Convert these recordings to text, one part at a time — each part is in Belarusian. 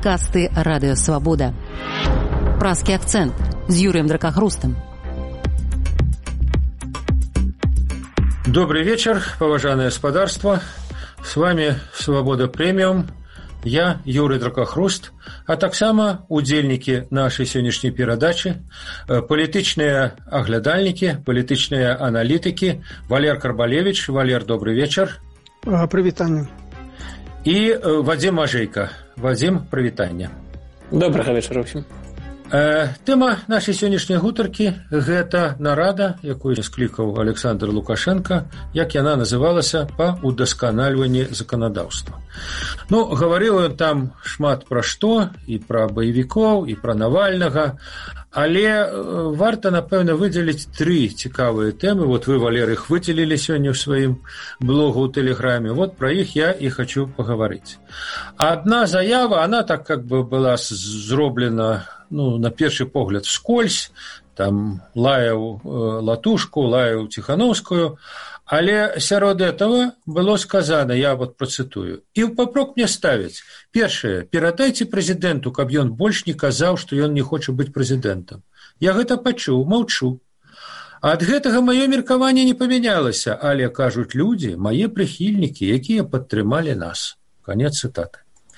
Падкасты Радыё Свабода. Празкі акцэнт з Юрыем Дракахрустам. Добрый вечер, поважанное господарство. С вами Свобода Премиум. Я Юрий Дракахруст, а таксама удзельнікі нашай сённяшняй перадачы, палітычныя аглядальнікі, палітычныя аналітыкі. Валер Карбалевич. Валер, добрый вечер. Прывітанне. І Вадзім Ажейка. Вадзім, прывітанне. Добрага вечара ўсім. Тэма нашай сённяшняй гутаркі – гэта нарада, якую склікаў Александр Лукашенко, як яна называлася, па удасканальванні заканадаўства. Ну, гаварыў ён там шмат пра што, і пра баевікоў, і пра Навальнага, але варта, напэўна, выдзеліць тры цікавыя тэмы. Вот вы, Валер, іх выдзелілі сёння ў сваім блогу ў Тэлеграме. Вот пра іх я і хочу пагаварыць. Адна заява, она так как бы была зроблена, ну, на першы погляд вскользь, там лаяў Латушку, лаяў Ціхановскую, але сярод этого было сказано, я вот процитую, і ў папрок мне ставяць. Першае, перадайце прэзідэнту, каб ён больш не казаў, што ён не хоча быць прэзідэнтам. Я гэта пачуў, маўчу. Ад гэтага маё меркаванне не памянялася, але, кажуць людзі, мае прыхільнікі, якія падтрымалі нас. Канец цытаты.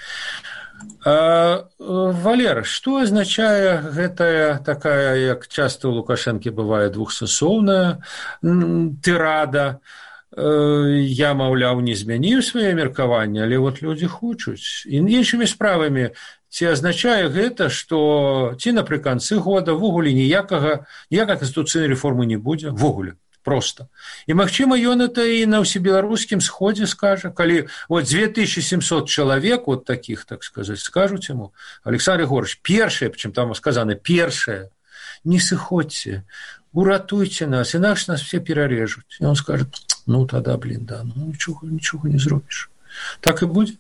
Валер, што азначае гэтая такая, як часта ў Лукашэнкі бывае, двухсэнсоўная тырада? Я, маўляў, не змяніў сваё меркаванне, але вот людзі хочуць. І іншымі справамі, ці азначае гэта, што ці напрыканцы года ввогуле ніякай канстытуцыйнай рэформы не будзе, ввогуле. Просто. І, магчыма, ён это і на ўсебеларускім сходзе скажа, калі вот 2700 чалавек, вот таких, так сказать, скажуць яму, Александр Егорович, першае, причем там сказано, першае, не сыходзьце, уратуйте нас, інакш нас все перарежуць. І он скажет, ну, тогда, блин, да, ну, нічога не зробіш. Так і будзе?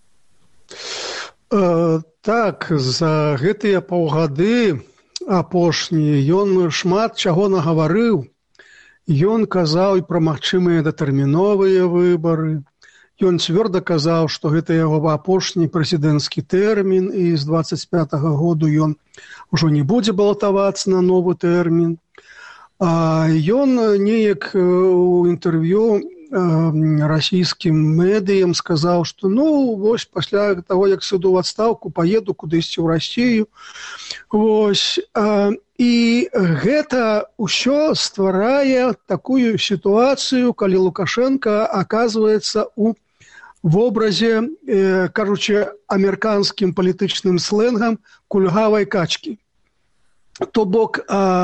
Так, за гэтыя паўгады апошнія ён шмат чаго нагаварыў. Ён казаў і пра магчымыя датэрміновыя выбары. Ён цвёрда казаў, што гэта яго апошні прэзідэнцкі тэрмін, і з 25-го году ён ужо не будзе балатавацца на новы тэрмін. Ён неяк у інтэрв'ю расійскім медыям сказаў, што ну, вось пасля таго, як сыду ў адстаўку, паеду кудысьці ў Расію. Вось. І гэта ўсё стварае такую сітуацыю, калі Лукашенко аказваецца ў вобразе, кажучы амерыканскім палітычным сленгам, кульгавай качкі. То бок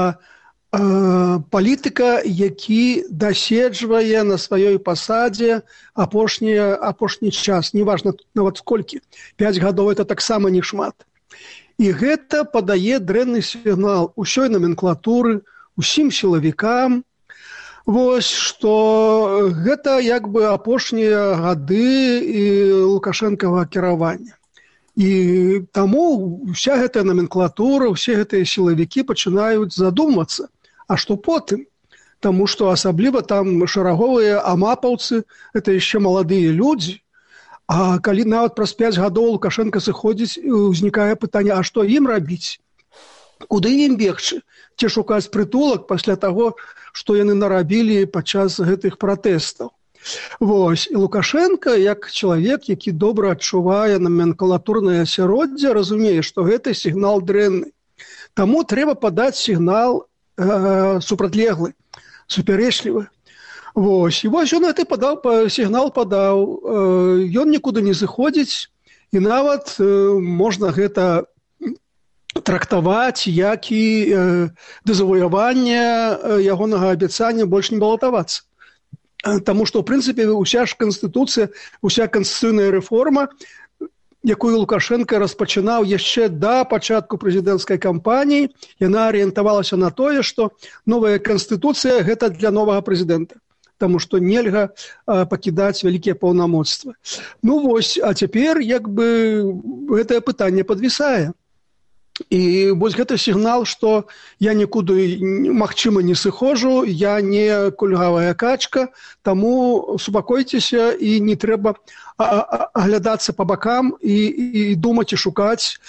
палітыка, які даседжвае на сваёй пасадзе апошні час, неважна нават сколькі, 5 гадоў это таксама не шмат. І гэта падае дрэнны сігнал усёй наменклатуры, усім сілавікам, вось, што гэта як бы апошнія гады Лукашэнкава кіравання. І таму вся гэтая наменклатура, усе гэтыя сілавікі пачынаюць задумвацца, а што потым? Таму што асабліва там шараговыя амапаўцы, это яшчэ маладыя людзі. А калі нават праз 5 гадоў Лукашенко сыходзіць, узнікае пытанне, а што ім рабіць? Куды ім бегчы? Ці шукаць прытулак пасля таго, што яны нарабілі падчас гэтых пратэстаў? Вось. І Лукашенко, як чалавек, які добра адчувае наменклатурнае асяроддзе, разумее, што гэта сігнал дрэнны. Таму трэба падаць сігнал супрацьлеглы, супярэчлівы. Вось. І вось ён гэты сігнал падаў. Ён нікуды не зыходзіць, і нават можна гэта трактаваць, як і дэзавояванне ягонага абяцання больш не балатавацца. Таму што, ў прынцыпе, уся ж канстытуцыя, уся канстытуцыйная рэформа, якую Лукашенко распачынаў яшчэ да пачатку прэзідэнцкай кампаніі, яна арыентавалася на тое, што новая канстытуцыя – гэта для новага прэзідэнта. Таму што нельга пакідаць вялікія паўнамоцтвы. Ну вось, а цяпер як бы гэтае пытанне падвісае. І вось гэта сігнал, што я нікуды, магчыма, не сыходжу, я не кульгавая качка, таму супакойцеся і не трэба аглядацца па бакам і думаць і шукаць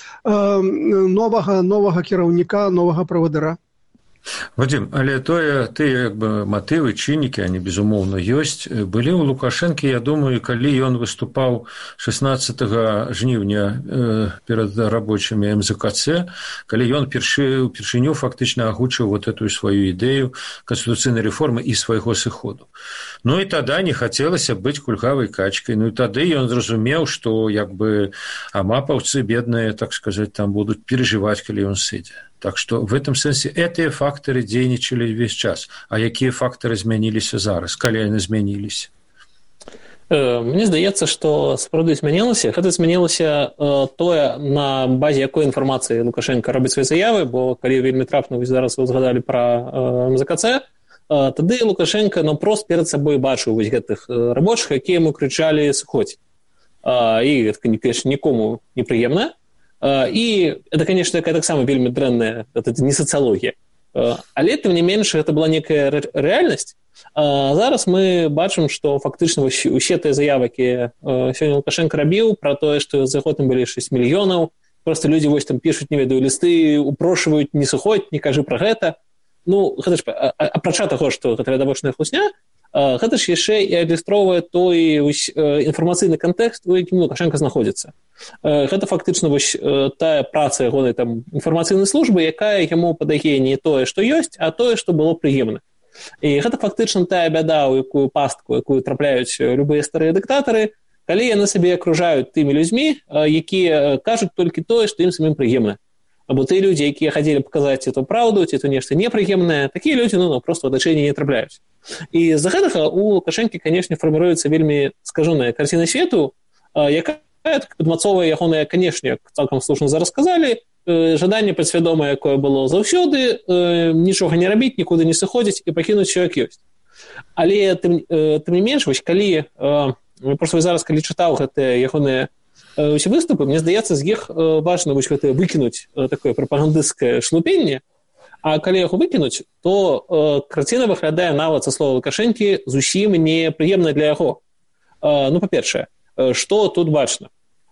новага кіраўніка, новага правадыра. Вадим, але тыя матывы, чыннікі, они, безумоўна, ёсць. Былі ў Лукашэнкі, я думаю, калі ён выступаў 16 жніўня перад рабочымі МЗКЦ, калі ён упершыню фактычна агучыў вот эту сваю ідэю канстытуцыйнай рэформы і свайго сыходу. Ну і тада не хацелася быць кульгавай качкай. Ну і тады ён зразумеў, што амапаўцы бедныя, так сказаць, там будуць перажываць, калі ён сыдзе. Так што в этом сэнсе гэтыя фактары дзейнічалі ўвесь час. А якія фактары змяніліся зараз, калі яны змяніліся? Мне здаецца, што сапраўды змянілася. Гэта змянілася тое, на базе якой інфармацыі Лукашенко робіць свае заявы, бо калі вельмі трапна, зараз вы згадалі пра МЗКЦ, тады Лукашенко прост перад сабой бачыў вось гэтых рабочых, якія яму крычалі «сыходзь». І гэта, конечно, нікому непрыемна. І это, конечно, таксама вельмі дрэнная, это не сацыялогія. Але, тым не менш, гэта была некая рэальнасць. Зараз мы бачым, што фактычна усе тыя заявы, якія сёння Лукашенко рабіў, пра тое, што за годам былі 6 мільёнаў, проста людзі вось там пішуць, не ведаю, лісты, упрошваюць, не сыходь, не кажы пра гэта. Ну, гэта ж, апрача таго, што гэта відавочная хлусня, гэта ж яшчэ і адлюстроўвае той інфармацыйны кантэкст, у якім Лукашенко знаходзіцца. Гэта фактычна вось тая праца ягонай там інфармацыйнай службы, якая яму падае не тое, што ёсць, а тое, што было прыемна. І гэта фактычна тая бяда, у якую пастку, якую трапляюць любыя старыя дыктатары, калі яны сабе акружаюць тымі людзьмі, якія кажуць толькі тое, што ім самім прыемна. Або тыя людзі, якія хацелі паказаць ці то праўду, ці то нешта непрыемнае, такія людзі проста ў атачэнні не трапляюць. І з-за гэтага у Лукашэнкі, канешне, фарміруецца вельмі скажаная карціна свету, якая падмацоўвае ягоныя, канешне, цалкам слушна зараз сказалі, жаданне падсвядомае, якое было заўсёды, нічога не рабіць, нікуды не сыходзіць і пакінуць усё як ёсць. Але тым не менш, вось калі проста зараз калі чытаў гэтыя ягоныя усе выступы, мне здаецца, з іх важна вось гэта выкінуць такое прапагандысцкае шлупенне, а калі яго выкінуць, то карціна выглядае нават, са слова Лукашэнкі, зусім непрыемна для яго. Ну, па-першае, што тут бачна?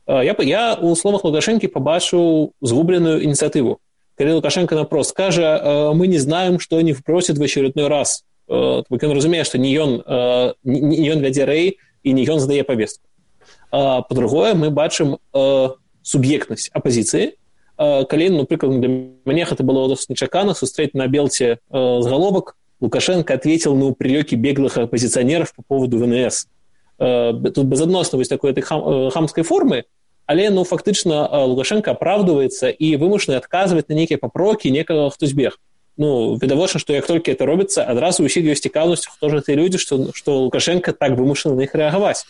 Я у словах Лукашэнкі пабачыў згубленую ініцыятыву. Калі Лукашенко напрост кажа, мы не знаем, што они вбросят в очередной раз. Ён разумее, што не ён вядзе рэй і не ён здае павестку. Па-другое, мы бачым суб'ектнасць апазіцыі. Калі, напрыклад, для мяне гэта было досыць нечакана сустрэць на Белте заголовок «Лукашенко ответил на упреки беглых оппозиционеров по поводу ВНС». Тут безадносна вось такой хамской формы, але фактычна Лукашенко апраўдваецца і вымушаны адказваць на нейкія папрокі некага, хто збег. Відавочна, што як толькі это робіцца, адразу ўсіх ёсць цікаўнасць, хто ж тыя людзі, што Лукашенко так вымушаны на іх рэагаваць.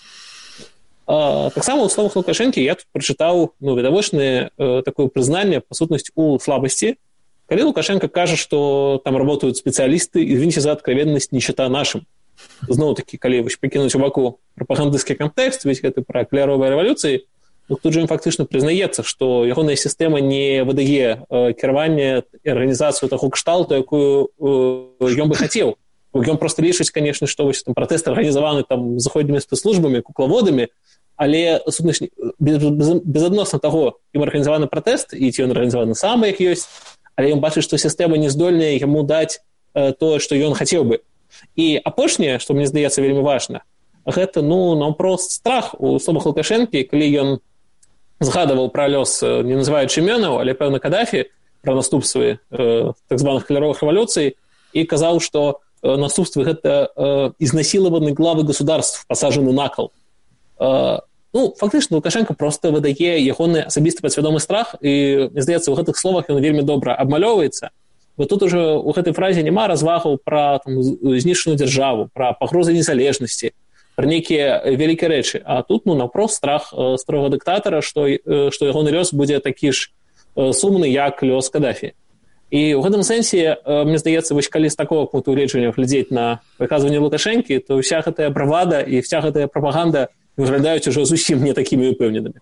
Таксама ў словах Лукашэнкі я тут прачытаў відавочнае такое прызнанне, па сутнасці, у слабасці. Калі Лукашенко кажа, што там работают спецыялісты, извините за откровенность, не счета нашим. Зноў-такі, калі пакінуць у баку прапагандысцкі кантэкст, весь гэты пра кляровыя рэвалюцыі, тут жа ім фактычна прызнаецца, што ягоная сістэма не выдае кіраванне і арганізацыю таго кшталту, якую ён бы хацеў. Ён проста лічыць, канешне, што пратэст арганізаваны заходнімі спецслужбамі, куклаводамі, але безадносна таго, ім арганізаваны пратэст, і ці ён арганізаваны сам, як ёсць, але ён бачыць, што сістэма не здольная яму даць тое, што ён хацеў бы. І апошняе, што мне здаецца вельмі важна, гэта, наўпрост страх у словах Лукашэнкі, калі ён згадаваў пра лёс, не называючы імёнаў, але, пэўна, Кадафі, пра наступствы так званых каляровых рэвалюцый, і казаў, што наступствы гэта изнасилованы главы государств, посажены на кол. Фактычна, Лукашенко проста выдае ягоны асабісты падсвядомы страх, і, мне здаецца, у гэтых словах ён вельмі добра абмалёўваецца. Бо тут уже у гэтай фразе няма развагаў пра знішчаную дзяржаву, пра пагрозы незалежнасці, пра нейкія вялікія рэчы. А тут, наўпрост страх старога дыктатара, што ягоны лёс будзе такі ж сумны, як лёс Кадафі. І ў гэтым сэнсе, мне здаецца, вось калі з такого пункту гледжання глядзець на выказванне Лукашэнкі, то ўся гэтая бравада і вся гэтая прапаганда выглядаюць ужо зусім не такімі упэўненымі.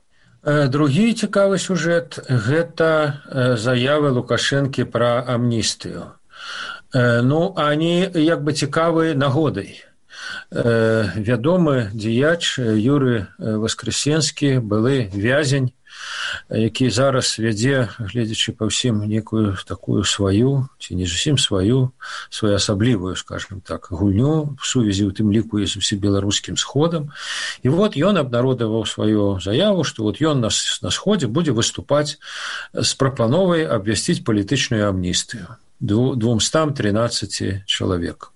Другі цікавы сюжэт – гэта заявы Лукашэнкі пра амністыю. Они як бы цікавы нагодай. Вядомы дзеяч Юрый Воскресенскі, былы вязень, які зараз вядзе, гледзячы па ўсім, некую такую сваю, ці не зусім сваю, своеасаблівую, скажем так, гульню в сувязі ў тым ліку з усебеларускім сходам. І ён абнародаваў сваю заяву, што ён на сходзе будзе выступаць з прапановай абвясціць палітычную амністыю 213 чалавек.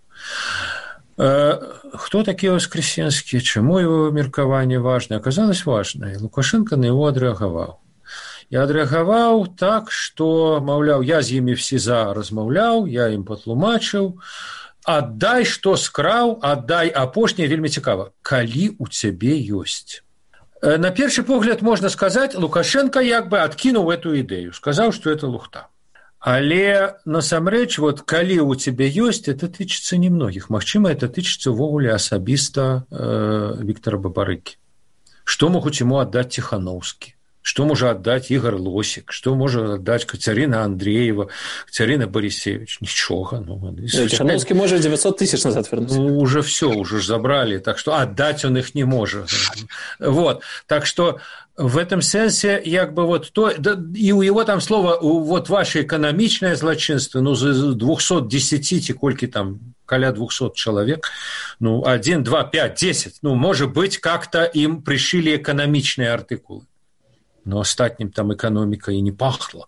Кто такие Воскресенские, чему его меркование важно? Оказалось важное. Лукашенко на его отреагаваў. И отреагаваў так, что, маўляў, я з імі в СІЗА размаўляў, я ім патлумачыў, аддай, што скраў, аддай апошняе, вельмі цікава, калі у цябе ёсць. На першы погляд можна сказаць, Лукашенко як бы адкінуў эту ідэю, сказаў, што это лухта. Але насамрэч, калі ў цябе ёсць, это тычыцца немногіх. Магчыма, это тычыцца ўвогуле асабіста Віктара Бабарыкі. Што могуць яму аддаць Ціхановскі? Што можа аддаць Ігор Лосік? Што можа аддаць Кацярына Андреева, Кацярына Барисевич? Нічога. Ціхановскі можа 900 тысяч назад вернуць. Уже все, уже ж забралі, так што аддаць он іх не можа. Так што в этом сенсе, як бы и у его там слово, ваше экономичное злочинство, з 210, ці колькі там, каля 200 человек, 1, 2, 5, 10, может быть, как-то им пришили экономичные артикулы. Но остатнім там экономика и не пахла.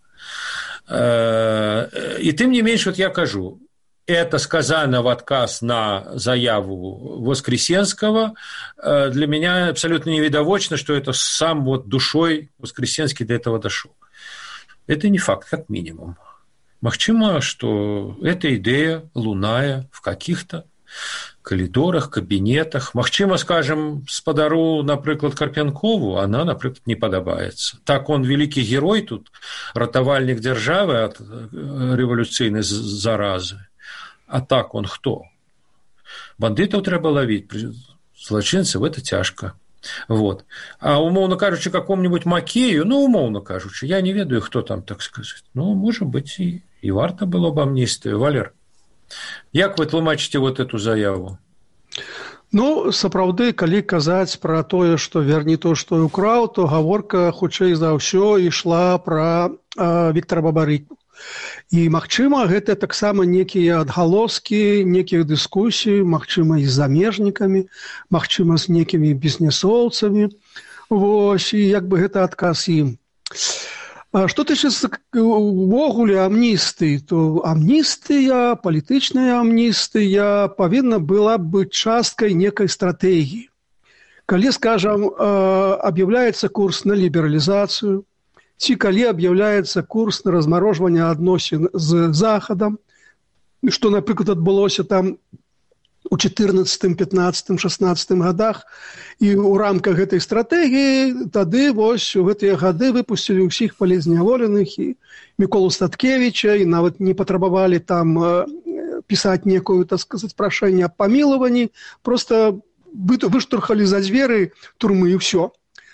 И тем не меньше, я кажу, это сказано в отказ на заяву Воскресенского. Для меня абсолютно невидовочно, что это сам душой Воскресенский до этого дошел. Это не факт, как минимум. Магчыма, что эта идея луная в каких-то коридорах, кабинетах. Магчыма, скажем, спадару, напрыклад, Карпянкову, она, напрыклад, не падабаецца. Так он великий герой тут, ратавальнік дзяржавы от революцыйнай заразы. А так он кто? Бандитов трэба ловить, злочинцев это тяжко. А умоўно кажучы, какому-нибудь Макею, умоўно кажучы, я не ведаю, кто там, так сказать. Может быть, и варта было бы амністыю. Валер, як вы тлумачыце эту заяву? Сапраўды, калі казаць пра тое, што верні то, што і украў, то гаворка хутчэй за ўсё ішла пра Віктара Бабарыку. І, магчыма, гэта таксама некія адгалоскі, некіх дыскусій, магчыма, і з замежнікамі, магчыма, з некімі бізнесоўцамі. І як бы гэта адказ ім. Што тычыцца увогуле амністыі, то амністыя, палітычная амністыя павінна была быць часткай некай стратэгіі. Калі, скажам, аб'яўляецца курс на лібералізацыю, ці калі аб'яўляецца курс на размарожванне адносін з Захадам, што, напрыклад, адбылося там у 14, 15, 16 годах, і ў рамках гэтай стратэгіі тады у гэтыя гады выпусцілі ўсіх палізняволеных і Міколу Статкевіча, і нават не патрабавалі там пісаць некую, так сказаць, прашэнне аб памілаванні, проста выштурхалі за дзверы турмы і ўсё.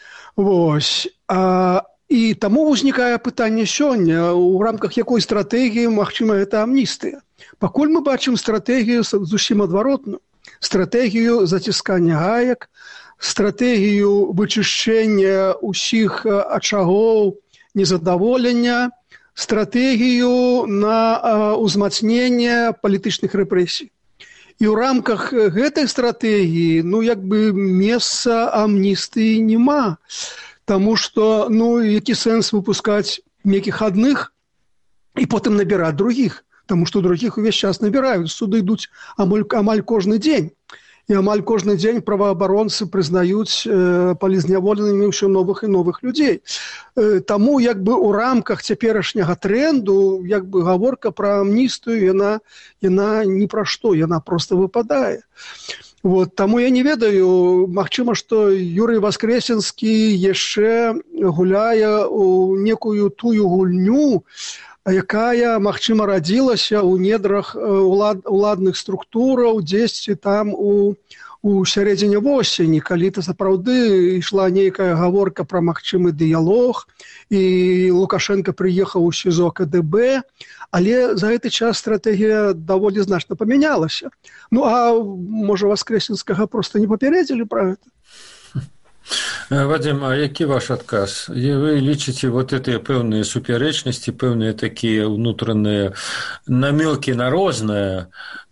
І таму ўзнікае пытанне сёння, у рамках якой стратэгіі, магчыма, гэта амністыя. Пакуль мы бачым стратэгію зусім адваротную. Стратэгію заціскання гаек, стратэгію вычышчэння ўсіх ачагоў незадаволення, стратэгію на ўзмацненне палітычных рэпрэсій. І ў рамках гэтай стратэгіі, як бы месца амністыі няма. Таму што, які сэнс выпускаць некіх адных і потым набіраць другіх? Таму што другіх увесь час набіраюць. Суды ідуць амаль кожны дзень. І амаль кожны дзень праваабаронцы прызнаюць палізняволенымі ўсё новых і новых людзей. Таму як бы ў рамках цяперашняга трэнду як бы гаворка пра амністыю, яна ні пра што, яна проста выпадае. Таму я не ведаю, магчыма, што Юрый Воскресенскі яшчэ гуляе ў некую тую гульню, якая, магчыма, радзілася ў недрах уладных структураў дзесьці там у сярэдзіне восені, калі-то сапраўды ішла нейкая гаворка пра магчымы дыялог, і Лукашенко прыехаў у СІЗО КДБ, але за гэты час стратэгія даволі значна памянялася. Ну, а можа, Воскресенскага проста не папярэдзілі пра гэта? Вадим, а які ваш адказ? Вы лічыце вот гэтыя пэўныя супярэчнасці, пэўныя такія ўнутраныя намёкі на рознае,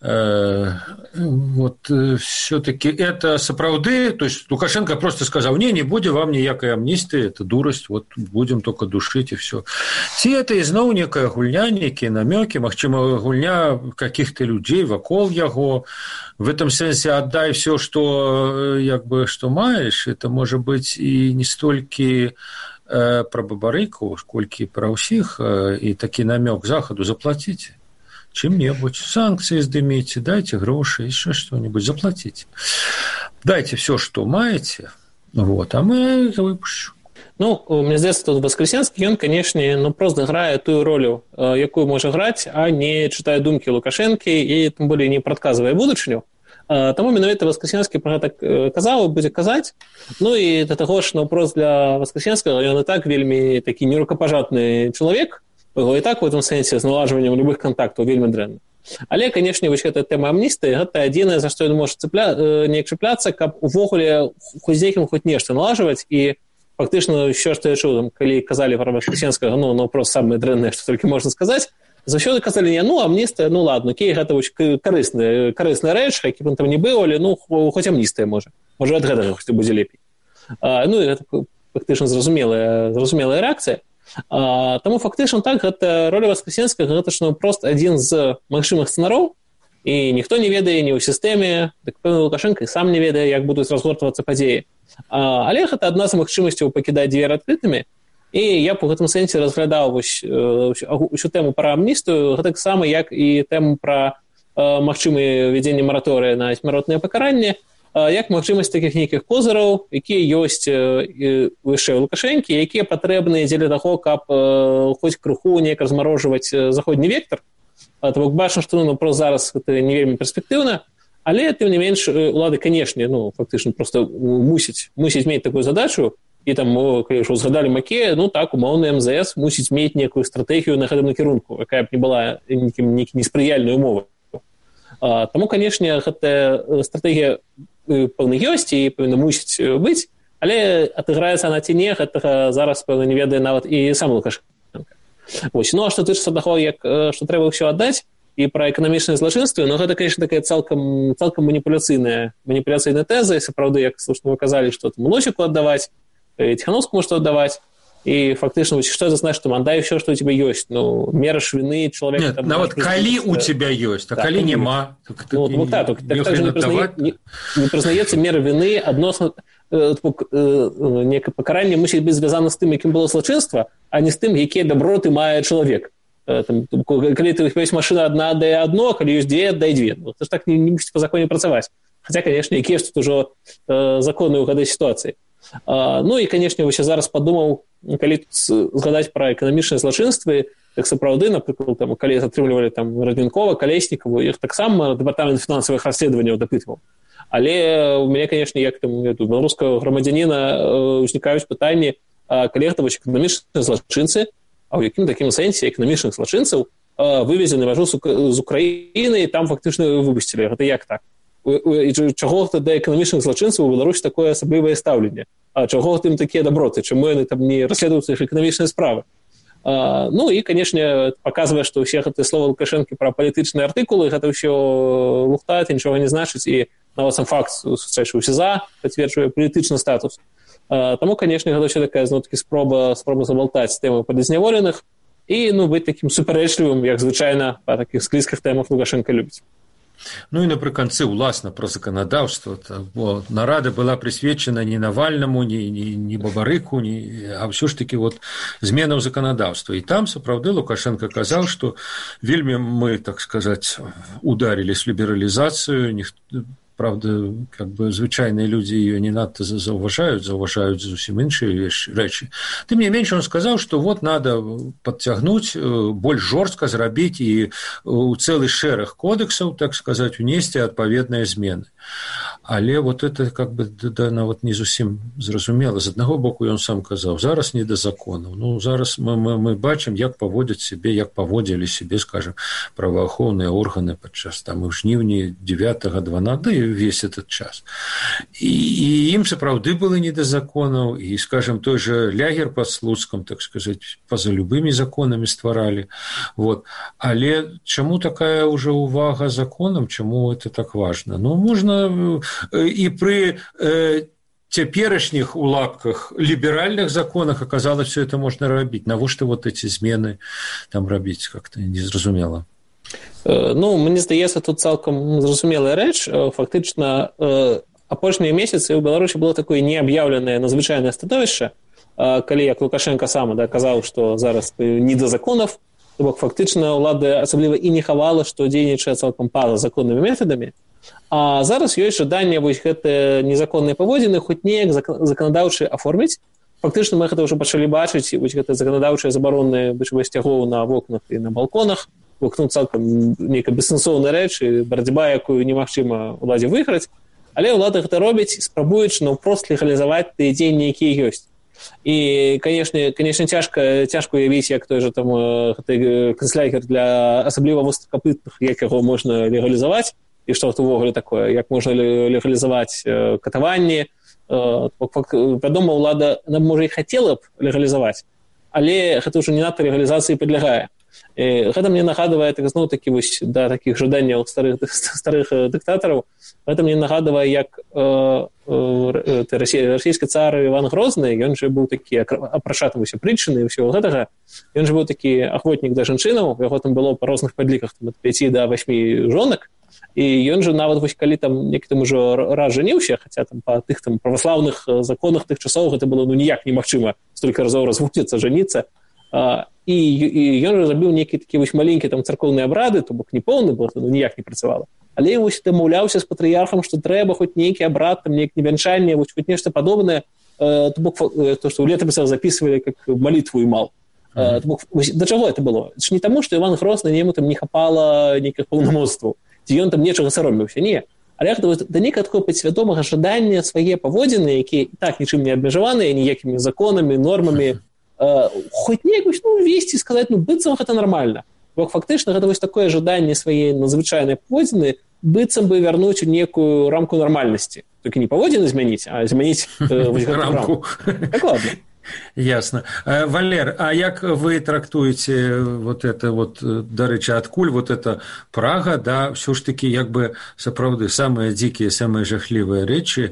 вот все-таки это сапраўды, то есть Лукашенко просто сказал: не будзе вам ніякай амністыі, это дурость, вот будем только душить и все. Ці это ізноў некая гульня, некие намёкі, магчыма, гульня каких-то людей вакол яго, в этом сенсе отдай все, что что маешь, это может быть и не столькі про Бабарыку, сколькі про ўсіх, и такі намёк Заходу: заплатите чем-нибудь, санкции сдымите, дайте гроши, еще что-нибудь, заплатите. Дайте все, что маете, вот, а мы выпущу. Ну, мне здаецца, тут Воскресенскі, ён, канешне, просто грае тую ролю, якую можа граць, а не чытае думкі Лукашэнкі і, тым болей, не прадказвае будучыню. Таму менавіта Воскресенскі пра гэта казаў, будзе казаць. Ну і да таго ж, наўпрост для Воскресенскага ён і так вельмі такі нерукапажатны чалавек, яго і так у гэтым сэнсе з налажваннем любых кантактаў вельмі дрэнна. Але, канешне, вось гэта тэма амністыі, гэта адзінае, за што ён можа неяк чапляцца, каб увогуле хоць з якім хоць нешта налажваць. І фактычна ўсё, што я чуў, там, калі казалі пра Воскресенскага, проста самае дрэннае, што толькі можна сказаць, заўсёды казалі: амністыя, ладно, окей, гэта карысная рэч, які б там не быў, але хоць амністыя можа ад гэтага хоць будзе лепей. Ну і гэта фактычна зразумелая рэакцыя. Таму фактычна так, гэта роля Воскресенскага, гэта ж проста адзін з магчымых сцэнароў, і ніхто не ведае ні ў сістэме, так пэўна Лукашенко і сам не ведае, як будуць разгортвацца падзеі. Але гэта адна з магчымасцяў пакідаць дзверы адкрытымі, і я б у гэтым сэнсе разглядаў усю тэму пра амністыю гэтаксама, як і тэму пра магчымае ввядзенне мараторыя на смяротнае пакаранне, як магчымасць такіх нейкіх козыраў, якія ёсць яшчэ ў Лукашэнкі, якія патрэбныя дзеля таго, каб хоць крыху неяк размарожваць заходні вектар. То бок бачна, што проста зараз гэта не вельмі перспектыўна, але тым не менш улады, канешне, фактычна проста мусіць мець такую задачу, і там, калі ўжо згадалі Маке, так, умоўны МЗС мусіць мець некую стратэгію на гэтым накірунку, якая б не была неспрыяльнай умовай. Таму, канешне, гэтая стратэгія пэўна ёсць і пэўна мусіць быць, але адыграецца она ці не, гэтага зараз, пэўна, не ведае нават і сам Лукашенко. Вось. Ну, а што тычыцца таго, што трэба ўсё аддаць, і пра эканамічнае злачынства, гэта, конечно, такая цалкам маніпуляцыйная тэза, і сапраўды, як слушна вы казалі, што там Лосіку аддаваць, Ціхановскому што аддаваць, і фактычна, што это значыць, аддай ўсё, што ў цябе ёсць. Мера ж віны чалавека... Нават калі ў цябе ёсць, а калі няма... Не прызнаецца мера віны адносна... Некае пакаранне мусіць быць звязана з тым, якім было злачынства, а не з тым, якія даброты мае чалавек. Калі ты ёсць машына адна, аддай адно, калі ёсць дзве, аддай дзве. Ты ж так не мусіць па законе працаваць. Хаця, канешне, якія ж тут ужо законы ў гэтай сітуацыі. Ну і, канешне, вось я зараз падумаў, калі згадаць пра эканамічныя злачынствы, так сапраўды, напрыклад, калі атрымлівалі Радзінкова, Калеснікаву, іх таксама дэпартамент фінансавых расследаванняў дапытваў. Але у мяне, канешне, як беларускага грамадзяніна узнікаюць пытанні, калі гэта вось эканамічныя злачынцы, а ў якім такім сэнсе эканамічных злачынцаў вывезены мяжу з Украіны і там фактычна выпусцілі. Гэта як так? І чаго да эканамічных злачынцаў у Беларусі такое асаблівае стаўленне? А чаго тым такія даброты? Чаму яны там не расследуюцца іх эканамічныя справы? Ну і, канешне, паказвае, што ўсе гэтыя словы Лукашэнкі пра палітычныя артыкулы, гэта ўсё лухта, нічога не значыць, і нават сам факт сустрэчы ў СІЗА пацверджвае палітычны статус. Таму, канешне, гэта ўсё такая зноў-такі спроба забалтаць тэму падазняволеных і быць такім супярэчлівым, як звычайна па такіх склізкіх тэмах Лукашенко любіць. Ну і напрыканцы, уласна, пра заканадаўства, бо нарада была прысвечана не Навальнаму, не Бабарыку, а ўсё ж такі зменаў заканадаўства. І там, сапраўды, Лукашенко казаў, што вельмі мы, так сказаць, ударились в лібералізацыю, правда, как бы звычайныя людзі ее не надта заўважаюць зусім іншыя рэчы. Тым не менш, он сказаў, што вот надо подцягнуць, больш жорстка зрабіць і у цэлы шэраг кодексаў, так сказаць, унесці адпаведныя змены. Але вот это как бы нават не зусім зразумела. З аднаго боку ён сам казаў, зараз не да законаў. Ну, зараз мы бачым, як паводзяць сябе, як паводзілі сябе, скажем, праваахоўныя органы падчас там у жніўні 9-12, да і весь этот час. І ім сапраўды было не да законаў, і, скажем, той же Лягер пад Слуцкам, так сказаць, па-за любымі законамі стваралі. Вот. Але чаму такая уже увага законам, чаму это так важна? Ну, можна і пры цяперашніх у лапках ліберальных законах аказалось, все это можна рабіць. Навошта вот эти змены там рабіць, как-то незразумела. Ну, мне здаецца, тут цалкам зразумелая рэч. Фактычна, апошнія месяцы ў Беларусі было такое неаб'яўленае надзвычайнае становішча, калі, як Лукашенко сам казаў, што зараз не да законаў, то бок фактычна ўлада асабліва і не хавала, што дзейнічае цалкам па-за законнымі метадамі. А зараз ёсць жаданне вось гэтыя незаконныя паводзіны хоць неяк заканадаўчы аформіць. Фактычна мы гэта ўжо пачалі бачыць, вось гэтыя заканадаўчыя забароны сцягоў на вокнах і на балконах, вокнуць цалкам нейкая бессэнсоўная рэч, барацьба, якую немагчыма ўладзе выйграць, але ўлада гэта робіць, спрабуючы наўпрост легалізаваць тыя дзеянні, якія ёсць. І, конечно, цяжка уявіць, як той же там канцлягер для асабліва востракапытных, як яго можна легалізаваць, і што гэта ўвогуле такое, як можна легалізаваць катаванні. Вядома, ўлада, можа, і хацела б легалізаваць, але гэта ўжо не надта легалізацыі падлягае. Гэта мне нагадвае, так зноў-такі, вось, да такіх жаданняў старых дыктатараў, гэта мне нагадвае, як расійскі цар Іван Грозны, ён же быў такі, апрача там усе прычыны і ўсё гэтага, ён же быў такі ахвотнік да жанчынаў, яго там было па розных падліках ад 5 до 8 жонак, і ён же нават вось калі там некі там ужо раз жаніўся, хаця там па тых там праваслаўных законах тых часоў гэта было ну ніяк немагчыма столькі разоў разводзіцца, жаніцца. І ён же забіў нейкі такі вось маленькі там царкоўныя абрады, то бок не поўны, бо ну ніяк не працавала. Але ён вось дамаўляўся з патрыярхам, што трэба хоць нейкі абрад, там нейкі вянчанне, вось хоць нешта падобнае, то бок то, што ў летапісах запісвалі як малітву імал. То бок да чаго это было? Ж не таму, што Іван Грозны яму там не хапала нейкіх паўнамоцтваў, ці ён там нечага саромеўся, не. Але гэта да нейкага такого падсвядомага жадання свае паводзіны, якія і так нічым не абмежаваныя, ніякімі законамі, нормамі, хоць неяк ну, весці, сказаць, ну, быццам гэта нармальна. Бо фактычна гэта вось такое жаданне свае надзвычайнай паводзіны быццам бы вярнуць у некую рамку нармальнасці. Толькі не паводзіны змяніць, а змяніць вось гэту рамку. Дакладна. Ясно. Валер, а як вы трактуеце вот это вот, дарэчы, адкуль вот это Прага, да, ўсё ж таки як бы сапраўды самыя дзікія, самыя жахлівыя рэчы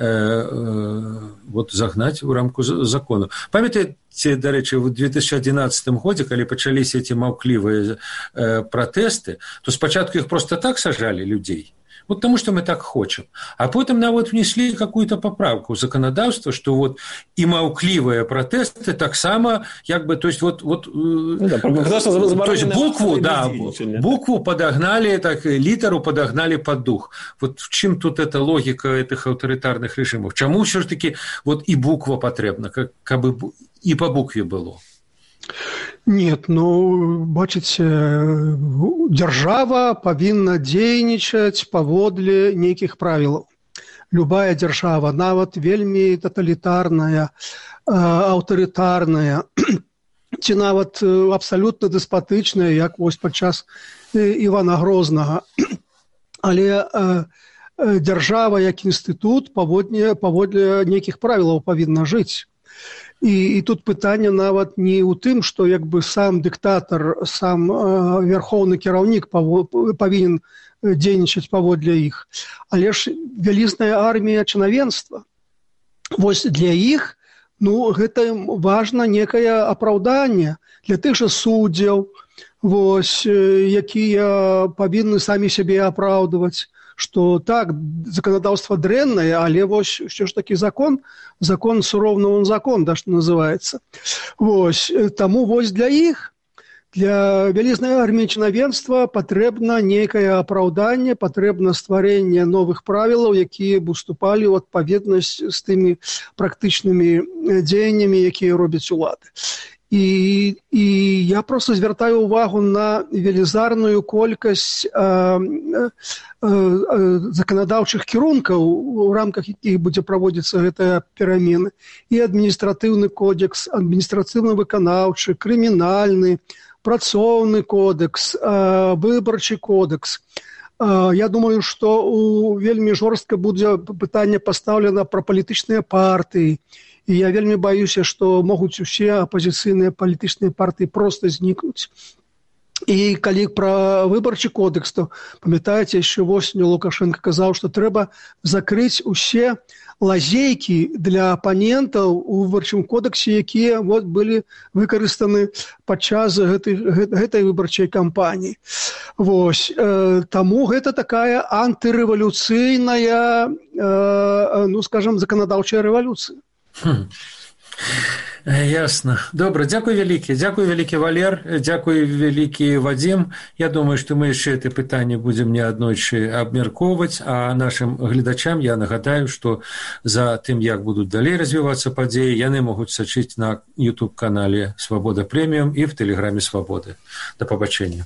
вот загнаць у рамку закону. Памятаеце, дарэчы, в 2011 годзе, калі пачаліся эти маўклівыя пратэсты, то спачатку іх просто так сажалі людзей. Вот потому что мы так хотим. А потом навод внесли какую-то поправку в законодавство, что вот и маўклівыя протесты так само, как бы, то есть вот да, то есть букву, да, букву подогнали, так, литеру подогнали под дух. Вот в чем тут эта логика этих авторитарных режимов? Чему все ж таки вот и буква потребна, как бы и по букве было? Нет, ну, бачыце, дзяржава павінна дзейнічаць паводле нейкіх правілаў. Любая дзяржава, нават вельмі таталітарная, аўтарытарная, ці нават абсалютна дэспатычная, як вось падчас Івана Грознага. Але дзяржава як інстытут паводле нейкіх правілаў павінна жыць. І тут пытанне нават не ў тым, што як бы сам дыктатар, сам верхоўны кіраўнік павінен дзейнічаць паводле іх, але ж вялізная армія чынавенства. Вось для іх, ну, гэта важна некае апраўданне для тых жа суддзяў, вось, якія павінны самі сябе апраўдваць, што так, законодаўства дрэннае, але вось ўсё ж такі закон суроўны он закон, да, што называецца. Вось, таму вось для іх Для вялізнай арміі чынавенства патрэбна нейкае апраўданне, патрэбна стварэнне новых правілаў, якія б уступалі ў адпаведнасць з тымі практычнымі дзеяннямі, якія робяць улады. І я просто звяртаю ўвагу на велізарную колькасць заканадаўчых кірункаў, у рамках якіх будзе праводзіцца гэтая перамена. І адміністратыўны кодекс, адміністрацыйна-выканаўчы, крымінальны, працоўны кодекс, выбарчы кодекс. Я думаю, што вельмі жорстка будзе пытанне пастаўлена пра палітычныя партыі. І я вельмі баюся, што могуць усе апазіцыйныя палітычныя партыі проста знікнуць. І калі пра выбарчы кодекс, то памятаеце, яшчэ восенню Лукашенко казаў, што трэба закрыць усе лазейкі для апанентаў у выбарчым кодексе, якія былі выкарыстаны падчас гэтай выбарчай кампаніі. Таму гэта такая антырэвалюцыйная, скажам, заканадаўчая рэвалюцыя. Ясно. Добра, дзякуй вялікі Валер, дзякуй вялікі Вадзім. Я думаю, што мы яшчэ гэта пытанне будзем неаднойчы абмяркоўваць, а нашым гледачам я нагадаю, што за тым, як будуць далей развівацца падзеі, яны могуць сачыць на YouTube-канале «Свабода Прэміум» і в Тэлеграме «Свабоды». Да пабачэння.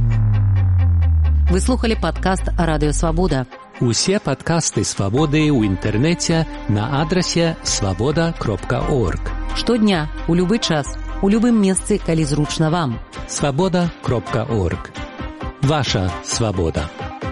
Вы слухали падкаст «Радыё Свабода». Усе падкасты «Свабоды» ў інтэрнэце на адрасе свабода.орг. Штодня, у любы час, у любым месцы, калі зручна вам. свабода.орг. Ваша свабода.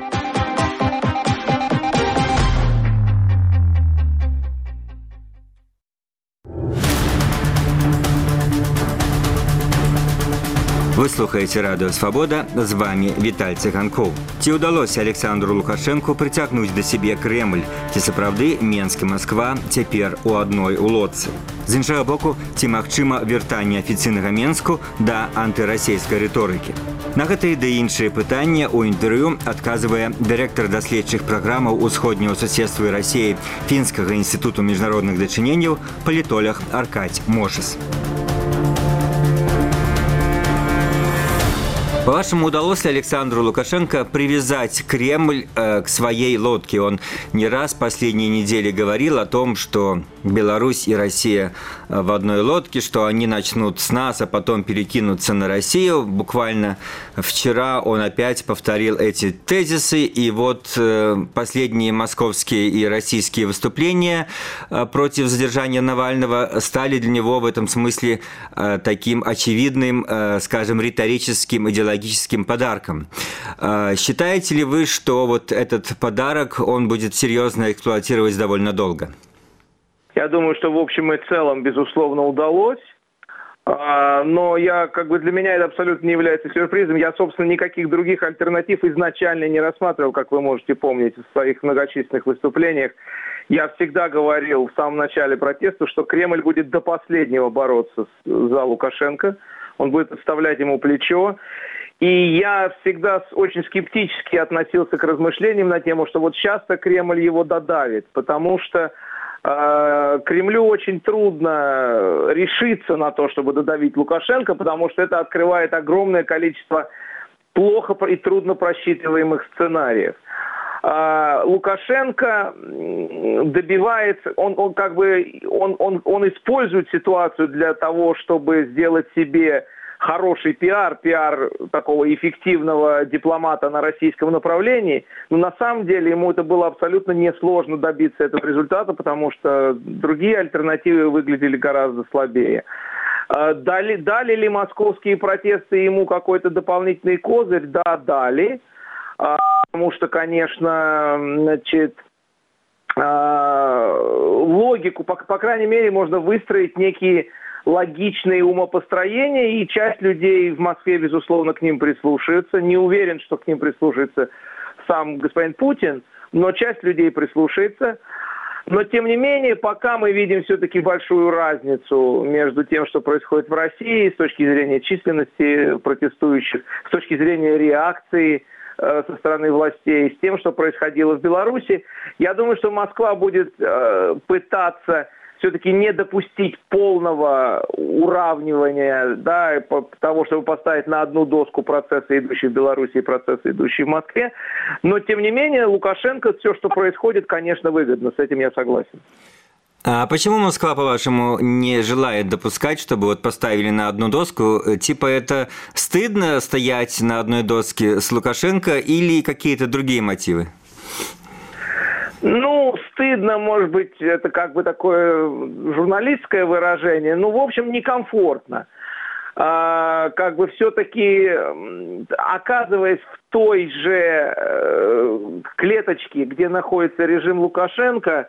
Вы слухаеце радыё «Свабода», з вами Віталь Цыганкоў. Ці ўдалося Александру Лукашэнку прыцягнуць да сябе Крэмль? Ці сапраўды Менск і Масква цяпер у адной у лодцы? З іншага боку, ці магчыма вяртанне афіцыйнага Менску да антырасійскай рыторыкі? На гэтыя ды іншыя пытанні ў інтэрв'ю адказвае дырэктар даследчых праграмаў усходняго суседства і Расіі Фінскага інстытуту міжнародных дачыненняў палітолог Аркадзь Мошыс. По-вашему, удалось ли Александру Лукашенко привязать Кремль к своей лодке? Он не раз в последние недели говорил о том, что Беларусь и Россия в одной лодке, что они начнут с нас, а потом перекинутся на Россию. Буквально вчера он опять повторил эти тезисы, и вот последние московские и российские выступления против задержания Навального стали для него в этом смысле таким очевидным, скажем, риторическим, идеологическим подарком. Считаете ли вы, что вот этот подарок, он будет серьезно эксплуатировать довольно долго? Я думаю, что в общем и целом, безусловно, удалось. Но для меня это абсолютно не является сюрпризом. Я, собственно, никаких других альтернатив изначально не рассматривал, как вы можете помнить, в своих многочисленных выступлениях. Я всегда говорил в самом начале протеста, что Кремль будет до последнего бороться за Лукашенко. Он будет подставлять ему плечо. И я всегда очень скептически относился к размышлениям на тему, что вот сейчас-то Кремль его додавит, потому что Кремлю очень трудно решиться на то, чтобы додавить Лукашенко, потому что это открывает огромное количество плохо и трудно просчитываемых сценариев. Лукашенко добивается, он использует ситуацию для того, чтобы сделать себе хороший пиар такого эффективного дипломата на российском направлении, но на самом деле ему это было абсолютно несложно добиться этого результата, потому что другие альтернативы выглядели гораздо слабее. Дали ли московские протесты ему какой-то дополнительный козырь? Да, дали. Потому что, конечно, логику, по крайней мере, можно выстроить некие логичные умопостроения, и часть людей в Москве, безусловно, к ним прислушается. Не уверен, что к ним прислушается сам господин Путин, но часть людей прислушается. Но, тем не менее, пока мы видим все-таки большую разницу между тем, что происходит в России с точки зрения численности протестующих, с точки зрения реакции со стороны властей, с тем, что происходило в Беларуси. Я думаю, что Москва будет пытаться все-таки не допустить полного уравнивания, да, того, чтобы поставить на одну доску процессы, идущие в Беларуси, и процессы, идущие в Москве. Но, тем не менее, Лукашенко, все, что происходит, конечно, выгодно. С этим я согласен. А почему Москва, по-вашему, не желает допускать, чтобы вот поставили на одну доску? Типа это стыдно стоять на одной доске с Лукашенко или какие-то другие мотивы? Ну, стыдно, может быть, это как бы такое журналистское выражение. Ну, в общем, некомфортно. Как бы все-таки, оказываясь в той же клеточке, где находится режим Лукашенко,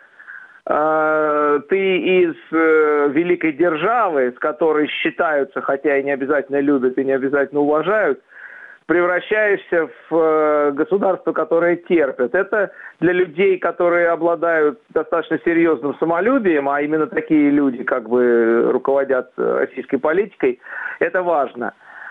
ты из великой державы, с которой считаются, хотя и не обязательно любят, и не обязательно уважают, превращаешься в государство, которое терпит. Это для людей, которые обладают достаточно серьезным самолюбием, а именно такие люди как бы руководят российской политикой, это важно.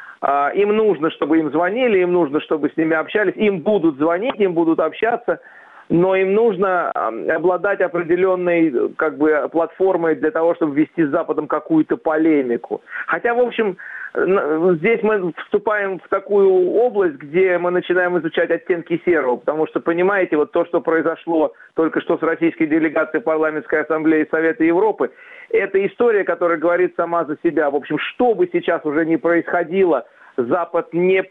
Им нужно, чтобы им звонили, им нужно, чтобы с ними общались, им будут звонить, им будут общаться, но им нужно обладать определенной как бы платформой для того, чтобы вести с Западом какую-то полемику. Хотя, в общем, здесь мы вступаем в такую область, где мы начинаем изучать оттенки серого, потому что, понимаете, вот то, что произошло только что с российской делегацией Парламентской ассамблеи Совета Европы, это история, которая говорит сама за себя. В общем, что бы сейчас уже ни происходило, Запад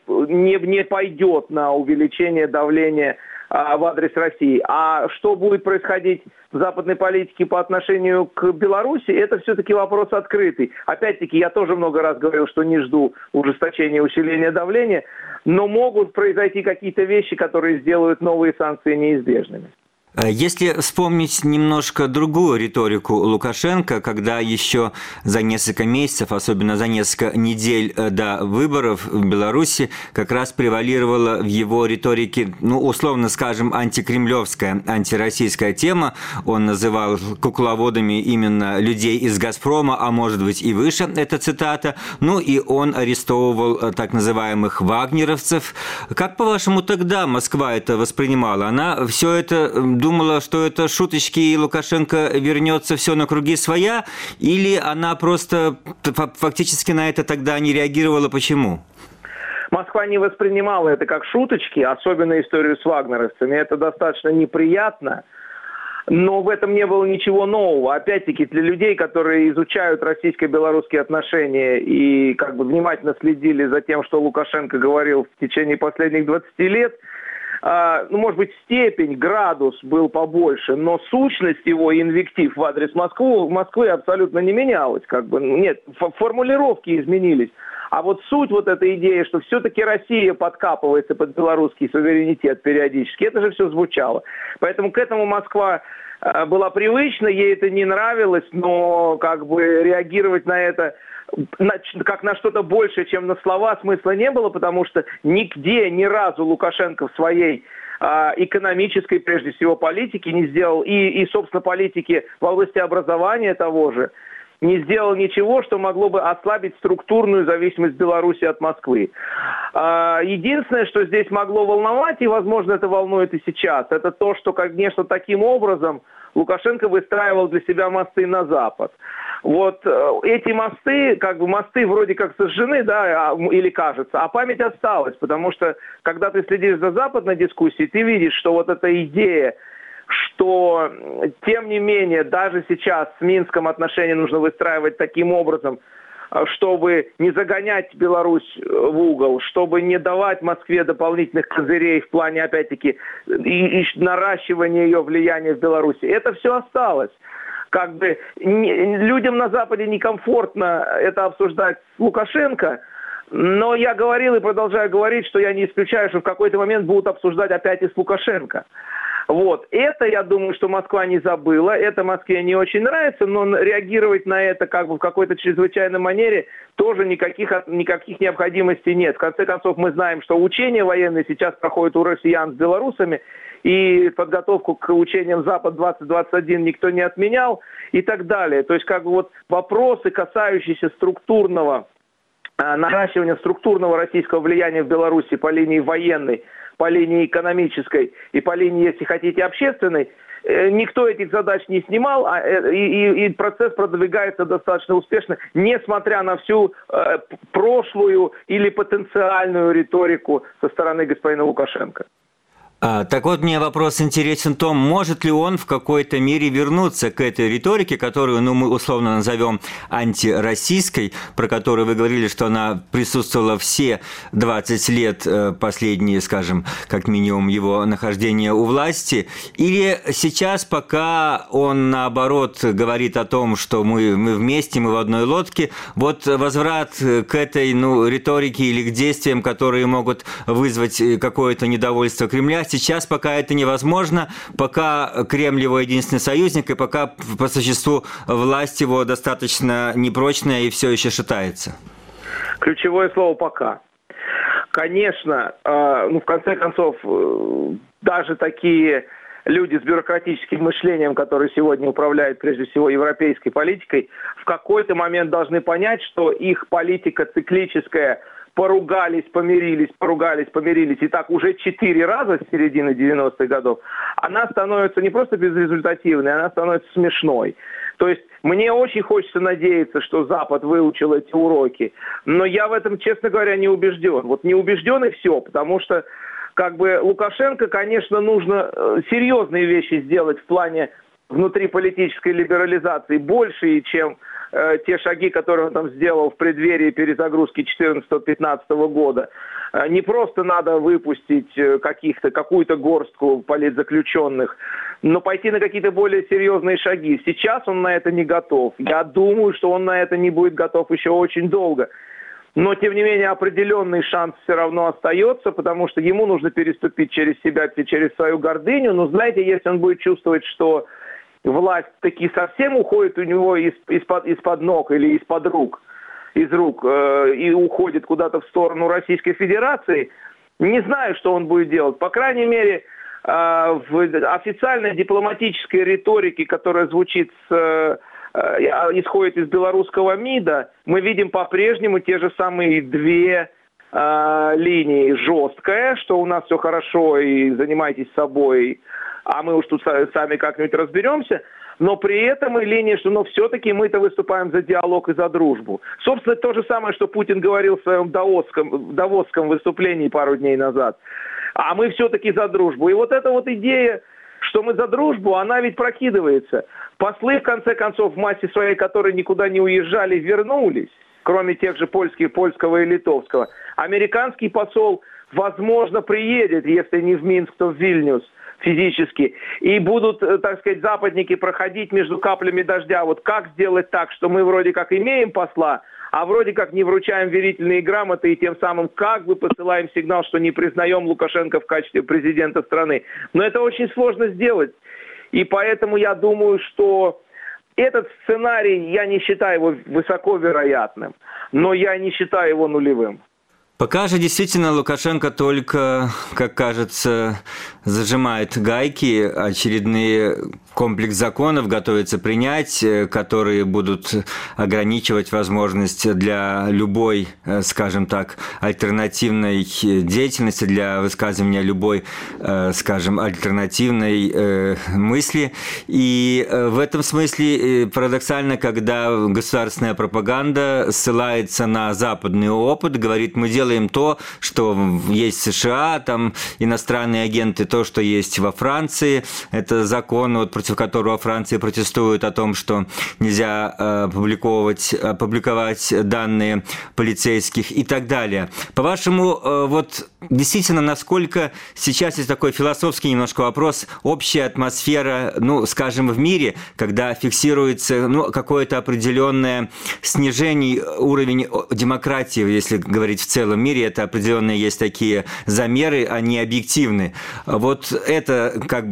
не пойдет на увеличение давления в адрес России. А что будет происходить в западной политике по отношению к Беларуси, это все-таки вопрос открытый. Опять-таки, я тоже много раз говорил, что не жду ужесточения, усиления давления, но могут произойти какие-то вещи, которые сделают новые санкции неизбежными. Если вспомнить немножко другую риторику Лукашенко, когда еще за несколько месяцев, особенно за несколько недель до выборов в Беларуси, как раз превалировала в его риторике, ну, условно скажем, антикремлевская, антироссийская тема. Он называл кукловодами именно людей из «Газпрома», а может быть и выше, это цитата. Ну и он арестовывал так называемых вагнеровцев. Как, по-вашему, тогда Москва это воспринимала? Она все это думала, что это шуточки, и Лукашенко вернется все на круги своя, или она просто фактически на это тогда не реагировала? Почему? Москва не воспринимала это как шуточки, особенно историю с вагнеровцами. Это достаточно неприятно, но в этом не было ничего нового. Опять-таки, для людей, которые изучают российско-белорусские отношения и как бы внимательно следили за тем, что Лукашенко говорил в течение последних 20 лет, ну, может быть, степень, градус был побольше, но сущность его инвектив в адрес Москвы абсолютно не менялась. Как бы, нет, формулировки изменились. А вот суть вот этой идеи, что все-таки Россия подкапывается под белорусский суверенитет периодически, это же все звучало. Поэтому к этому Москва была привычна, ей это не нравилось, но как бы реагировать на это как на что-то большее, чем на слова, смысла не было, потому что нигде, ни разу Лукашенко в своей экономической, прежде всего, политике не сделал, и собственно, политики в области образования того же, не сделал ничего, что могло бы ослабить структурную зависимость Беларуси от Москвы. Единственное, что здесь могло волновать, и, возможно, это волнует и сейчас, это то, что, конечно, таким образом Лукашенко выстраивал для себя мосты на Запад. Вот эти мосты, как бы мосты вроде как сожжены, да, или кажется, а память осталась, потому что, когда ты следишь за западной дискуссией, ты видишь, что вот эта идея, что, тем не менее, даже сейчас с Минском отношения нужно выстраивать таким образом, чтобы не загонять Беларусь в угол, чтобы не давать Москве дополнительных козырей в плане, опять-таки, и наращивания ее влияния в Беларуси. Это все осталось. Как бы людям на Западе некомфортно это обсуждать с Лукашенко, но я говорил и продолжаю говорить, что я не исключаю, что в какой-то момент будут обсуждать опять и с Лукашенко. Вот. Это, я думаю, что Москва не забыла, это Москве не очень нравится, но реагировать на это как бы в какой-то чрезвычайной манере тоже никаких необходимостей нет. В конце концов, мы знаем, что учения военные сейчас проходят у россиян с белорусами, и подготовку к учениям Запад-2021 никто не отменял и так далее. То есть как бы вот вопросы, касающиеся наращивания структурного российского влияния в Беларуси по линии военной, по линии экономической и по линии, если хотите, общественной, никто этих задач не снимал, и процесс продвигается достаточно успешно, несмотря на всю прошлую или потенциальную риторику со стороны господина Лукашенко. Так вот, мне вопрос интересен в том, может ли он в какой-то мере вернуться к этой риторике, которую, мы условно назовем антироссийской, про которую вы говорили, что она присутствовала все 20 лет последние, скажем, как минимум его нахождения у власти, или сейчас, пока он, наоборот, говорит о том, что мы вместе, мы в одной лодке, вот возврат к этой, риторике или к действиям, которые могут вызвать какое-то недовольство Кремля, сейчас пока это невозможно, пока Кремль его единственный союзник, и пока по существу власть его достаточно непрочная и все еще шатается. Ключевое слово «пока». Конечно, в конце концов, даже такие люди с бюрократическим мышлением, которые сегодня управляют прежде всего европейской политикой, в какой-то момент должны понять, что их политика циклическая поругались, помирились, и так уже 4 раза с середины 90-х годов, она становится не просто безрезультативной, она становится смешной. То есть мне очень хочется надеяться, что Запад выучил эти уроки, но я в этом, честно говоря, не убежден. Вот не убежден и все, потому что Лукашенко, конечно, нужно серьезные вещи сделать в плане внутриполитической либерализации, большие, чем те шаги, которые он там сделал в преддверии перезагрузки 2014-2015 года. Не просто надо выпустить какую-то горстку политзаключенных, но пойти на какие-то более серьезные шаги. Сейчас он на это не готов. Я думаю, что он на это не будет готов еще очень долго. Но, тем не менее, определенный шанс все равно остается, потому что ему нужно переступить через себя, через свою гордыню. Но, знаете, если он будет чувствовать, что власть таки совсем уходит у него из-под ног или из рук и уходит куда-то в сторону Российской Федерации, не знаю, что он будет делать. По крайней мере, в официальной дипломатической риторике, которая исходит из белорусского МИДа, мы видим по-прежнему те же самые 2 линии. Жесткая, что у нас все хорошо и занимайтесь собой, а мы уж тут сами как-нибудь разберемся, но при этом и линия, что все-таки мы-то выступаем за диалог и за дружбу. Собственно, то же самое, что Путин говорил в своем давосском выступлении пару дней назад. А мы все-таки за дружбу. И вот эта вот идея, что мы за дружбу, она ведь прокидывается. Послы, в конце концов, в массе своей, которые никуда не уезжали, вернулись, кроме тех же польского и литовского. Американский посол, возможно, приедет, если не в Минск, то в Вильнюс физически. И будут, так сказать, западники проходить между каплями дождя. Вот как сделать так, что мы вроде как имеем посла, а вроде как не вручаем верительные грамоты и тем самым как бы посылаем сигнал, что не признаем Лукашенко в качестве президента страны. Но это очень сложно сделать. И поэтому я думаю, что этот сценарий, я не считаю его высоковероятным, но я не считаю его нулевым. Пока же действительно Лукашенко только, как кажется, зажимает гайки, очередные комплекс законов готовится принять, которые будут ограничивать возможность для любой, скажем так, альтернативной деятельности, для высказывания любой, скажем, альтернативной мысли. И в этом смысле парадоксально, когда государственная пропаганда ссылается на западный опыт, говорит, мы делаем то, что есть в США, там иностранные агенты, то, что есть во Франции. Это закон, против которого Франция протестует о том, что нельзя публиковать данные полицейских и так далее. По-вашему, действительно, насколько сейчас есть такой философский немножко вопрос, общая атмосфера, скажем, в мире, когда фиксируется какое-то определенное снижение уровня демократии, если говорить в целом мире, это определенные есть такие замеры, они объективны. Вот это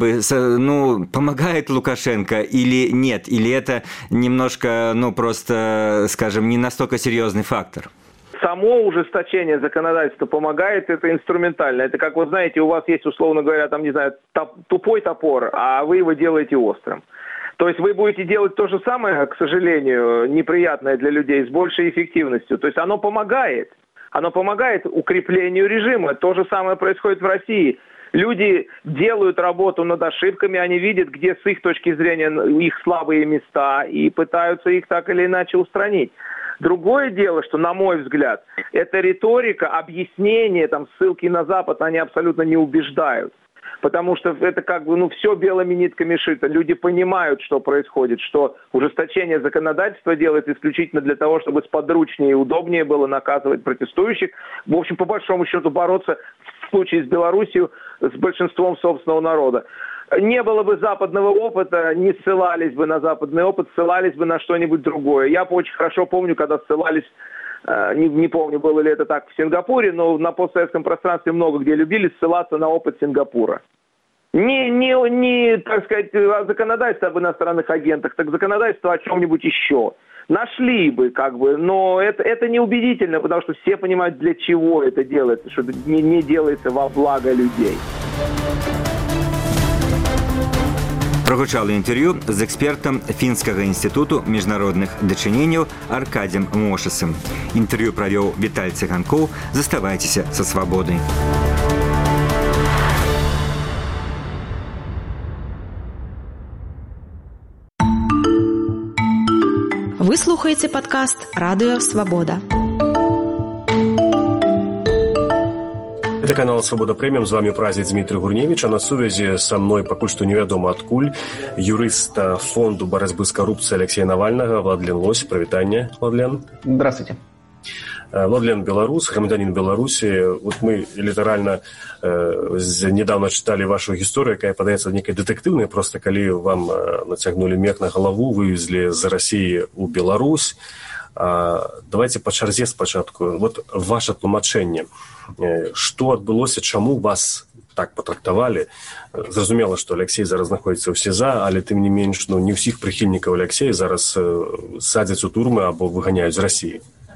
помогает Лукашенко или нет? Или это немножко, просто, скажем, не настолько серьезный фактор? Само ужесточение законодательства помогает, это инструментально. Это как, знаете, у вас есть, условно говоря, тупой топор, а вы его делаете острым. То есть вы будете делать то же самое, к сожалению, неприятное для людей, с большей эффективностью. То есть оно помогает. Оно помогает укреплению режима. То же самое происходит в России. Люди делают работу над ошибками, они видят, где с их точки зрения их слабые места, и пытаются их так или иначе устранить. Другое дело, что, на мой взгляд, эта риторика, объяснения, там, ссылки на Запад, они абсолютно не убеждают. Потому что это как бы, все белыми нитками шито. Люди понимают, что происходит, что ужесточение законодательства делается исключительно для того, чтобы сподручнее и удобнее было наказывать протестующих. В общем, по большому счету, бороться в случае с Белоруссией с большинством собственного народа. Не было бы западного опыта, не ссылались бы на западный опыт, ссылались бы на что-нибудь другое. Я очень хорошо помню, когда ссылались, не помню, было ли это так в Сингапуре, но на постсоветском пространстве много где любили ссылаться на опыт Сингапура. Не, так сказать, законодательство об иностранных агентах, так законодательство о чем-нибудь еще. Нашли бы, как бы, но это неубедительно, потому что все понимают, для чего это делается, что это не делается во благо людей. Прогучало інтерв'ю з експертом Фінського інституту міжнародних дачыненняў Аркадзем Мошасам. Інтерв'ю правёў Віталь Цыганкоў. Заставайцеся са свабодай. Вы слухаеце падкаст «Радыё Свабода». Это канал «Свобода Премиум». С вами праздник Дмитрий Гурневич. А на связи со мной пока что неведомо откуль юрист фонду борьбы с коррупцией Алексея Навального Владлен Лось. Привитание, Владлен. Здравствуйте. Владлен белорус, громадянин Беларуси. Вот мы литерально недавно читали вашу историю, которая подается некой детективной, просто когда вам натягнули мех на голову, вывезли за России у Беларусь. Давайте по чарзе спочатку. Вот ваше тлумачэнне. Што адбылося, чаму вас так патрактавалі? Зразумела, што Алексей зараз знаходзіцца ў СІЗА, але тым не менш, не ўсіх прыхільнікаў Алексея зараз садзяць у турмы або выганяюць з России.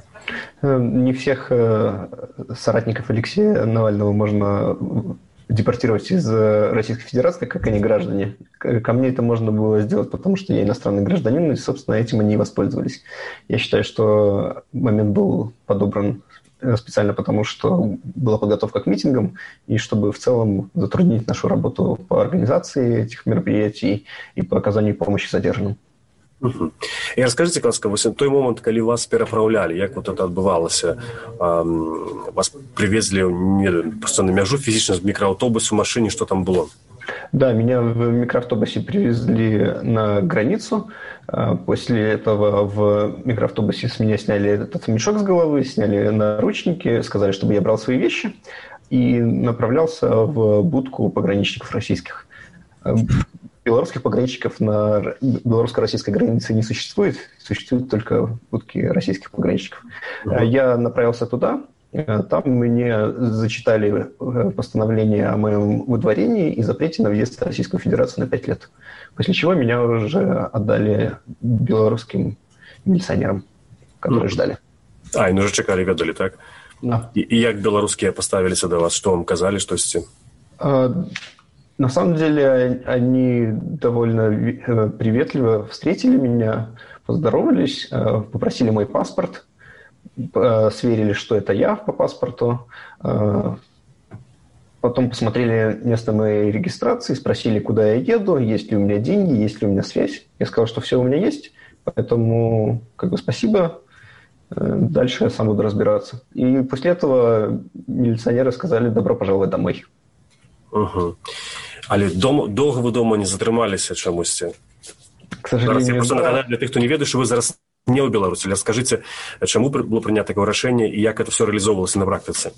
Не всех соратников Алексея Навального можно депортировать из Российской Федерации, как они граждане. Ко мне это можно было сделать, потому что я иностранный гражданин, и, собственно, этим они и воспользовались. Я считаю, что момент был подобран специально потому, что была подготовка к митингам, и чтобы в целом затруднить нашу работу по организации этих мероприятий и по оказанию помощи задержанным. Угу. І розкажіть, будь ласка, ось той момент, коли вас переправляли, як вот это відбувалося? Вас привезли просто на мяжу физично в микроавтобусе, в машине, что там было? Да, меня в микроавтобусе привезли на границу. После этого в микроавтобусе с меня сняли этот мешок с головы, сняли наручники, сказали, чтобы я брал свои вещи и направлялся в будку пограничников российских. Белорусских пограничников на белорусско-российской границе не существует. Существуют только будки российских пограничников. Я направился туда. Там мне зачитали постановление о моем выдворении и запрете на въезд в Российскую Федерацию на 5 лет. После чего меня уже отдали белорусским милиционерам, которые ждали. И уже чекали, ведали, так? Да. И как белорусские поставились до вас? Что вам казали, что с этим? На самом деле они довольно приветливо встретили меня, поздоровались, попросили мой паспорт, сверили, что это я по паспорту, потом посмотрели место моей регистрации, спросили, куда я еду, есть ли у меня деньги, есть ли у меня связь. Я сказал, что все у меня есть, поэтому спасибо, дальше я сам буду разбираться. И после этого милиционеры сказали: добро пожаловать домой. Угу. Але долго вы дома не затрымаліся чамусьці? К сожалению, зараз я просто нагадаю для тых, хто не ведае, што вы зараз не ў Беларусі. Скажите, чаму было прынята такое рашэнне і як это все реализовывалось на практике?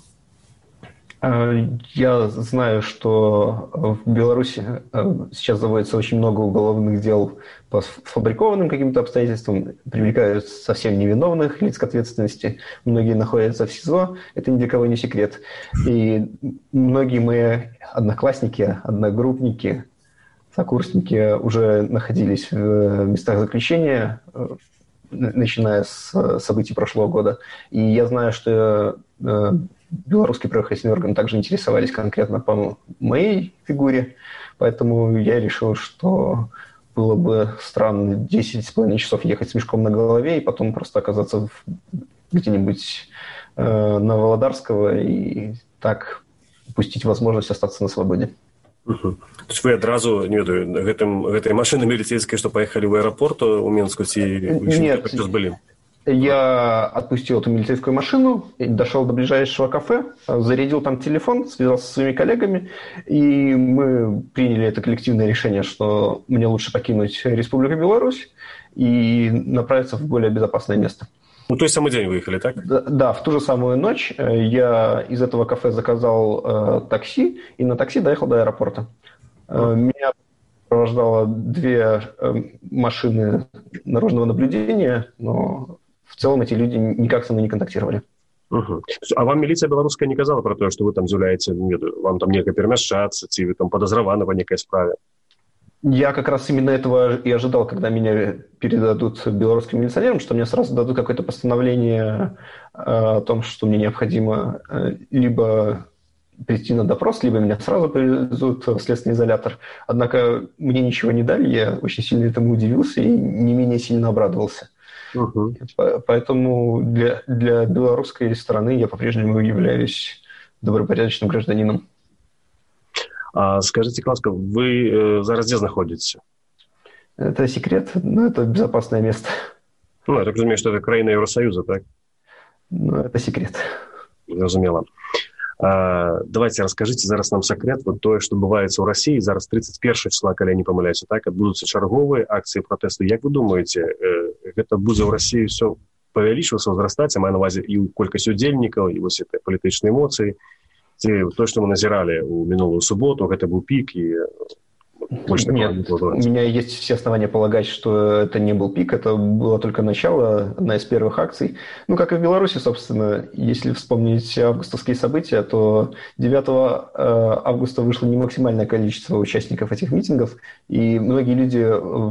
Я знаю, что в Беларуси сейчас заводится очень много уголовных дел по сфабрикованным каким-то обстоятельствам, привлекают совсем невиновных лиц к ответственности, многие находятся в СИЗО, это ни для кого не секрет. И многие мои одноклассники, одногруппники, сокурсники уже находились в местах заключения, начиная с событий прошлого года. И я знаю, что белорусские правоохранительные органы также интересовались конкретно по моей фигуре, поэтому я решил, что было бы странно 10,5 часов ехать с мешком на голове и потом просто оказаться где-нибудь на Володарского и так упустить возможность остаться на свободе. То есть вы адразу, не ведаю, гэтай машины милицейской, что поехали в аэропорт у Минску, Нет, я отпустил эту милицейскую машину, дошел до ближайшего кафе, зарядил там телефон, связался со своими коллегами, и мы приняли это коллективное решение, что мне лучше покинуть Республику Беларусь и направиться в более безопасное место. Ну, то есть самый день выехали, так? Да, в ту же самую ночь я из этого кафе заказал такси, и на такси доехал до аэропорта. Меня сопровождало 2 машины наружного наблюдения, но в целом эти люди никак со мной не контактировали. А вам милиция белорусская не казала про то, что вы там з'являеце, вам там некое перемяшаться, ці вы там подозраваны по некой справе? Я как раз именно этого и ожидал, когда меня передадут белорусским милиционерам, что мне сразу дадут какое-то постановление о том, что мне необходимо либо прийти на допрос, либо меня сразу повезут в следственный изолятор. Однако мне ничего не дали, я очень сильно этому удивился и не менее сильно обрадовался. Поэтому для белорусской стороны я по-прежнему являюсь добропорядочным гражданином. А скажите, ласка, вы зараз где находитесь? Это секрет, но это безопасное место. Ну, я так разумею, что это краина Евросоюза, так? Ну, это секрет. Зразумела. Давайте расскажите зараз нам секрет, вот то, что бывает в России, зараз 31 числа, коли я не помиляюсь, так, отбудутся черговые акции протесту. Как вы думаете, это будет в России все повеличиваться, возрастать, я маю на увазі і кількість удельників, і ось ці політичні емоції. То, что мы назирали у минулую субботу, это был пик, и больше Нет, у меня есть все основания полагать, что это не был пик, это было только начало, одна из первых акций. Ну, как и в Беларуси, собственно, если вспомнить августовские события, то 9 августа вышло не максимальное количество участников этих митингов, и многие люди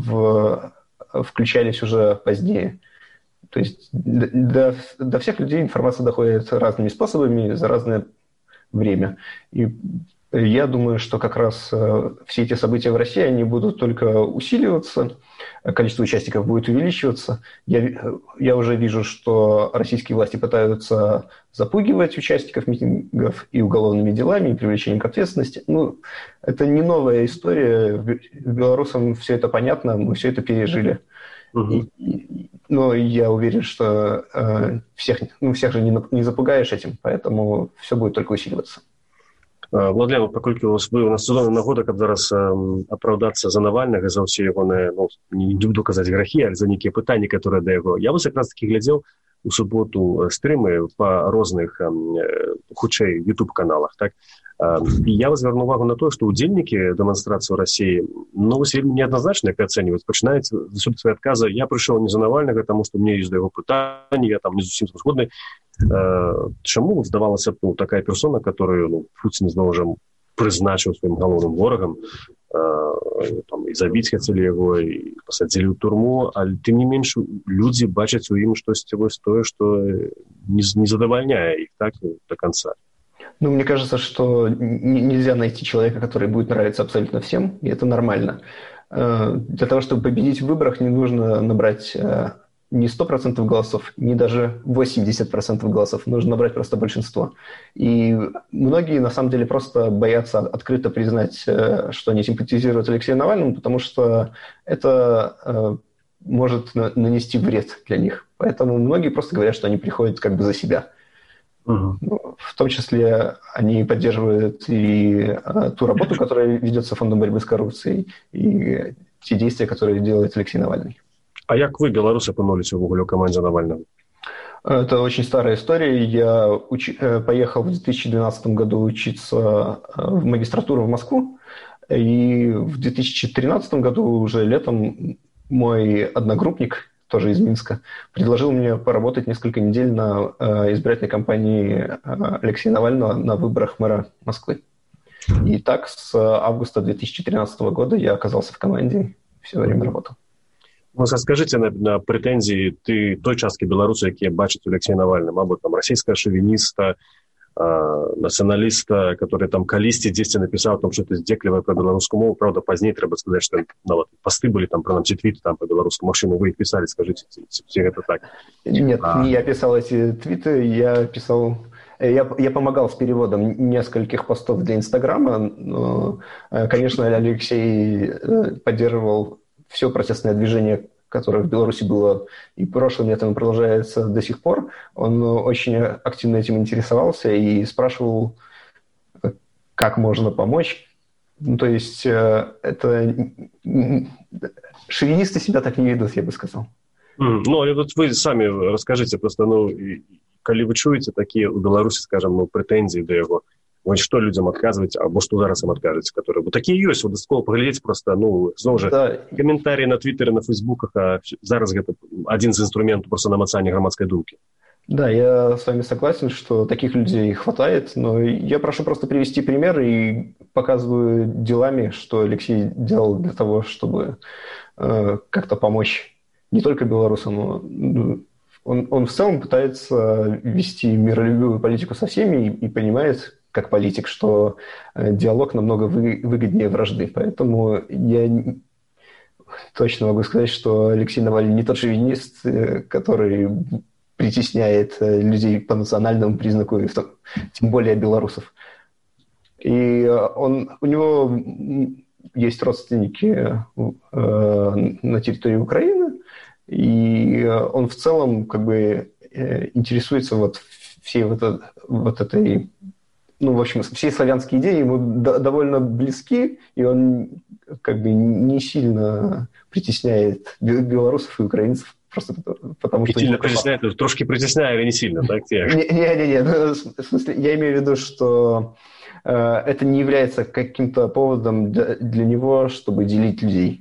включались уже позднее. То есть до всех людей информация доходит разными способами, за разное время. И я думаю, что как раз все эти события в России, они будут только усиливаться, количество участников будет увеличиваться. Я уже вижу, что российские власти пытаются запугивать участников митингов и уголовными делами, и привлечением к ответственности. Ну, это не новая история. Белорусам все это понятно, мы все это пережили. Но я уверен, что всех же не запугаешь этим, поэтому все будет только усиливаться. Владлен, паколькі вы у нас сезонны нагода, каб зараз апраўдацца за Навальнага, за ўсе ягоныя, не буду казаць грахі, але за нейкія пытанні, которые да яго. Я вось якраз таки глядзеў у суботу стрымы па розных хутчэй YouTube-каналах, так? І я звярну увагу на то, што ўдзельнікі дэманстрацыі ў Расіі, вось вельмі неадназначна як ацэньваюць, пачынаюць засюды свае адказы. Я прыйшоў не за Навальнага, таму што мне ёсць да яго пытанні, я там не зусім згодны. Чаму здавалася б такая персона, которую Путін зноў жа прызначыў сваім галоўным ворагам, і забіць хацелі яго, і пасадзілі ў турму, але тым не менш людзі бачаць у ім штосьці вось тое, што не задавальняе іх так до конца. Ну, мне кажется, что нельзя найти человека, который будет нравиться абсолютно всем, и это нормально. Для того, чтобы победить в выборах, не нужно набрать не 100% голосов, не даже 80% голосов, нужно набрать просто большинство. И многие, на самом деле, просто боятся открыто признать, что они симпатизируют Алексею Навальному, потому что это может нанести вред для них. Поэтому многие просто говорят, что они приходят как бы за себя. Ну, в том числе они поддерживают и ту работу, которая ведется Фондом борьбы с коррупцией, и те действия, которые делает Алексей Навальный. А як вы, белорусы, опынулись в команде Навального? Это очень старая история. Я поехал в 2012 году учиться в магистратуру в Москву, и в 2013 году уже летом мой одногруппник, тоже из Минска, предложил мне поработать несколько недель на избирательной кампании Алексея Навального на выборах мэра Москвы. И так с августа 2013 года я оказался в команде и все время работал. Ну, скажите на претензии той частки белорусов, которые бачат Алексея Навального, або там российского шовиниста, нацыяналіста, который там калісьці дзесьці напісаў там что-то здзеклівае пра беларускую мову. Правда, пазней трэба сказаць, што нават пасты былі там, прынамсі твіты там па-беларуску. Магчыма, вы іх пісалі, скажыце, ці гэта так? Нет, не я писал эти твиты, я помогал с переводом нескольких постов для Инстаграма, но, конечно, Алексей поддерживал все протестное движение, которое в Беларуси было и прошлым летом, и продолжается до сих пор. Он очень активно этим интересовался и спрашивал, как можно помочь. Ну, то есть это шовинисты себя так не ведут, я бы сказал. Ну, вот вы сами расскажите, просто, калі вы чуеце такія ў Беларусі, скажем, прэтэнзіі да яго, вось што людзям адказваць, або што зараз ім адкажаце, которые вот такія ёсць, вот дастаткова паглядзець проста, зноў жа, каментарі на Твиттере, на Фейсбуках, а зараз гэта адзін з інструментаў проста намацання грамадскай думкі. Да, я с вами согласен, что таких людей хватает, но я прошу просто привести пример и показываю делами, что Алексей делал для того, чтобы как-то помочь не только белорусам, но он в целом пытается вести миролюбивую политику со всеми и понимает, как политик, что диалог намного выгоднее вражды. Поэтому я точно могу сказать, что Алексей Навальный не тот шовинист, который притесняет людей по национальному признаку, тем более белорусов. И у него есть родственники на территории Украины, и он в целом как бы интересуется вот всей вот этой, в общем, все славянские идеи ему довольно близки, и он как бы не сильно притесняет белорусов и украинцев, просто потому что... Сильно притесняет, трошки притесняет, или не сильно, так? Не, в смысле, я имею в виду, что это не является каким-то поводом для него, чтобы делить людей.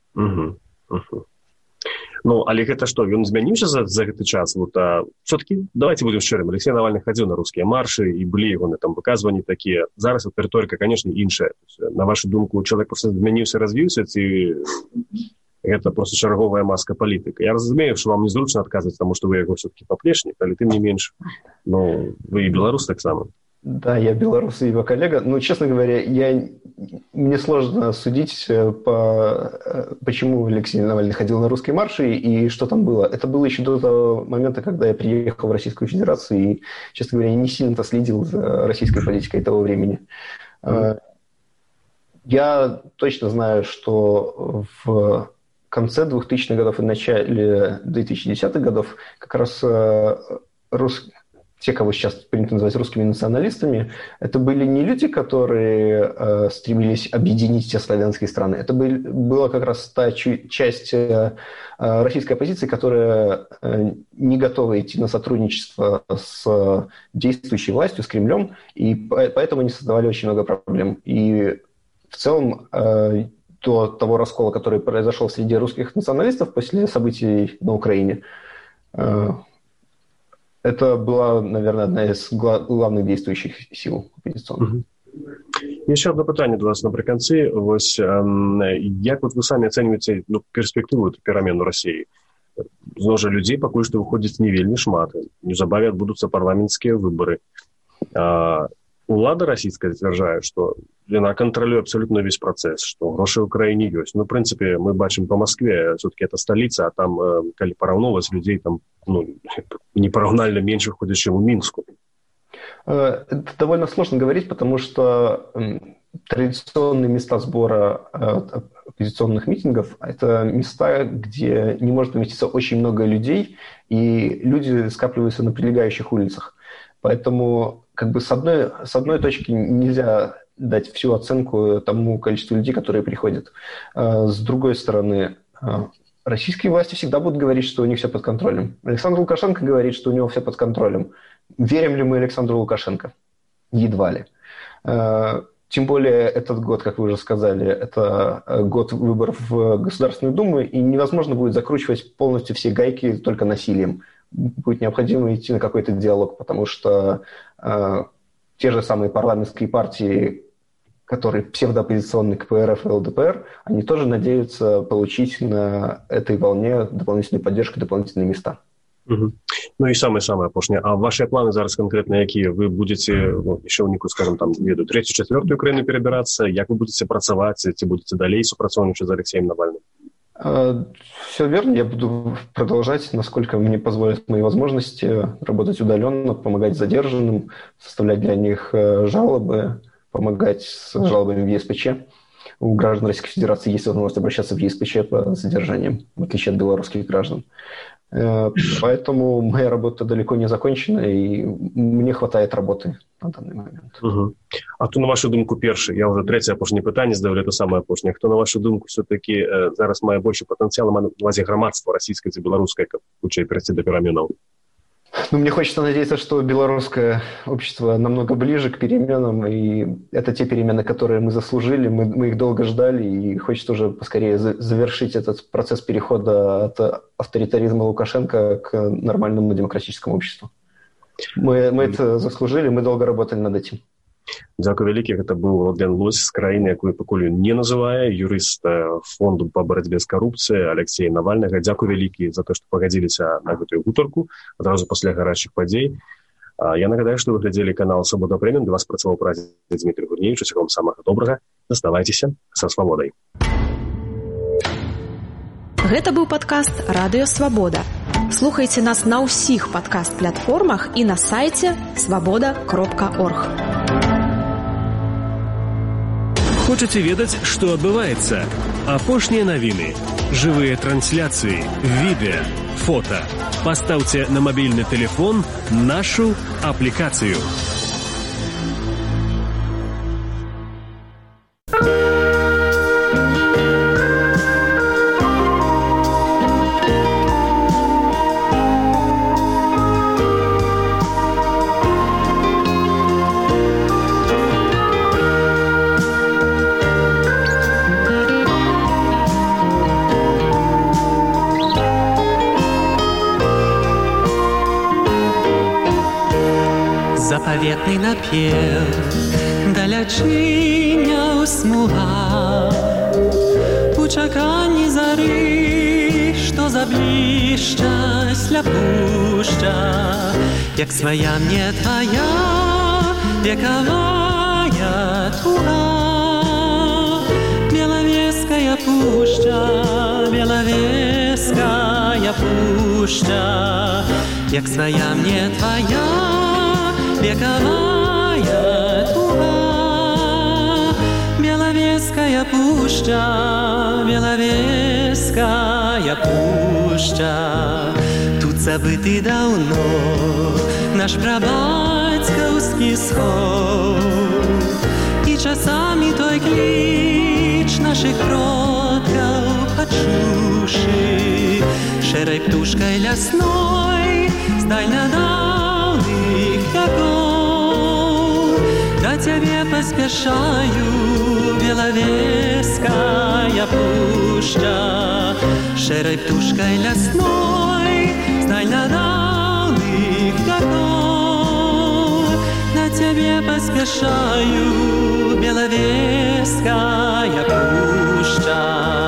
Але гэта што, ён змяніўся за гэты час? Все-таки, давайте будем шчырым, Алексей Навальны хадзіў на рускія маршы, і былі ягоныя там выказванні такія. Зараз рыторыка, конечно, іншая. На вашу думку, чалавек просто змяніўся, развіўся, ці гэта просто чарговая маска палітыка? Я разумею, што вам незручна адказваць, таму што вы яго все-таки паплечнік, але тым не менш, вы і беларус таксама. Да, я белорус и его коллега. Но, честно говоря, мне сложно судить, почему Алексей Навальный ходил на русские марши и что там было. Это было еще до того момента, когда я приехал в Российскую Федерацию и, честно говоря, не сильно-то следил за российской политикой того времени. Я точно знаю, что в конце 2000-х годов и начале 2010-х годов как раз те, кого сейчас принято называть русскими националистами, это были не люди, которые стремились объединить все славянские страны. Это была как раз та часть российской оппозиции, которая не готова идти на сотрудничество с действующей властью, с Кремлем, и поэтому они создавали очень много проблем. И в целом до того раскола, который произошел среди русских националистов после событий на Украине, это была, наверное, одна из главных действующих сил оппозиционных. Еще одно питання до вас наприкінці. Ось як ви самі оцінюєте перспективу перемен у Росії? Знову ж людей поки що виходить не вельми шмат. Незабаве відбудуться парламентські вибори. Улада российская утверждает, что она контролирует абсолютно весь процесс, что гроши в Украине есть. В принципе, мы бачим по Москве, все-таки это столица, а там, коли порівнювати людей, там, непоравнально меньше ходит, чем в Минску. Это довольно сложно говорить, потому что традиционные места сбора оппозиционных митингов – это места, где не может поместиться очень много людей, и люди скапливаются на прилегающих улицах. Поэтому как бы с одной точки нельзя дать всю оценку тому количеству людей, которые приходят. С другой стороны, российские власти всегда будут говорить, что у них все под контролем. Александр Лукашенко говорит, что у него все под контролем. Верим ли мы Александру Лукашенко? Едва ли. Тем более этот год, как вы уже сказали, это год выборов в Государственную Думу, и невозможно будет закручивать полностью все гайки только насилием. Будет необходимо идти на какой-то диалог, потому что те же самые парламентские партии, которые псевдооппозиционные к КПРФ и ЛДПР, они тоже надеются получить на этой волне дополнительную поддержку, дополнительные места. Ну і самае апошняе. А вашыя планы зараз канкрэтна якія? Вы будзеце яшчэ ў нейкую, скажам, там, веду, 3-4 краіну перабірацца? Як вы будзеце працаваць? Ці будзеце далей супрацоўнічаць з Алексеем Навальным? Все верно. Я буду продолжать, насколько мне позволят мои возможности, работать удаленно, помогать задержанным, составлять для них жалобы, помогать с жалобами в ЕСПЧ. У граждан Российской Федерации есть возможность обращаться в ЕСПЧ по задержаниям, в отличие от белорусских граждан. Поэтому моя работа далеко не закончена, и мне хватает работы на данный момент. А хто, на вашу думку, перший? Я вже третє апошнє питання здаю, це саме апошнє. Хто, на вашу думку, все-таки зараз має більше потенціалу, має на увазі громадство російське чи білоруське, як хоче перейти до перемен? Ну, мне хочется надеяться, что белорусское общество намного ближе к переменам, и это те перемены, которые мы заслужили, мы их долго ждали, и хочется уже поскорее завершить этот процесс перехода от авторитаризма Лукашенко к нормальному демократическому обществу. Мы это заслужили, мы долго работали над этим. Дзякуй вялікі, гэта быў Владлен Лось з краіны, якую пакуль не называе, юрыст фонду па барацьбе з карупцыяй Алексея Навальнага. Дзякуй вялікі за то, што пагадзіліся на гэтую гутарку адразу пасля гарачых падзей. Я нагадаю, што вы глядзелі канал «Свабода Прэміум». Для вас працаваў прадзед Дмітрий Гурневіч. Усяго вам самага добрага. Заставайцеся са свабодай. Гэта быў падкаст «Радыё Свабода». Слухайце нас на ўсіх падкаст-платформах і на сайце свабода.орг. Хочаце ведаць, што адбываецца? Апошнія навіны, жывыя трансляцыі, відэа, фота. Пастаўце на мабільны тэлефон нашу аплікацыю. Заповедный напев далячыняў смуга у чаканні зары, што заблішчаць ля пушча, як свая мне твая векавая туга. Беловеская пушча, Беловеская пушча, як своя мне твоя вековая туга. Беловеская пушча, Беловеская пушча, тут забытый давно наш прабацькаўскі сход, і часамі той кліч наших продкаў пачушы, шэрай птушкай лясной з дальнадаўных вякоў. Да цябе паспяшаю, Беловеская пушча, шэрай птушкай лясной з дальнадаўных вякоў. Да цябе паспяшаю, Беловеская пушча.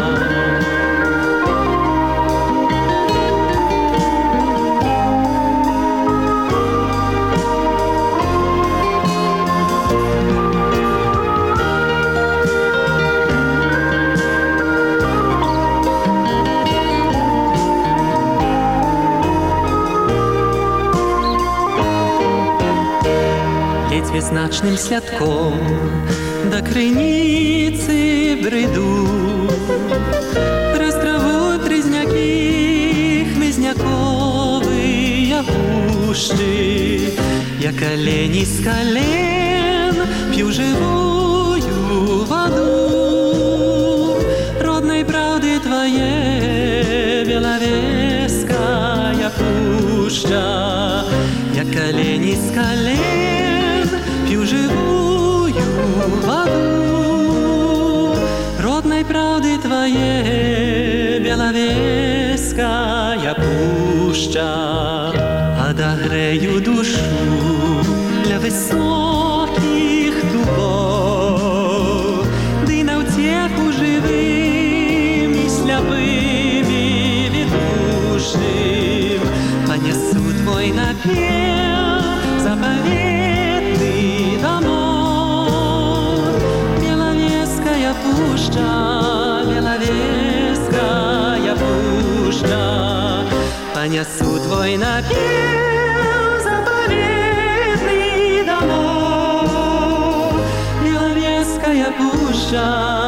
Значным святком до крыніцы бреду, праз траву трызнякі хмызняковыя пушчы. Я колени з колен п'ю живую воду родной правды твоей, Беловеская пушча. Я колени з колен пью живую воду родной правды твоей, Беловеская пушча. Отогрею душу для высоких дубов, ды на утеху живым и слепым и ведушим занесу твой напев заповедный домой. Беловежская пуща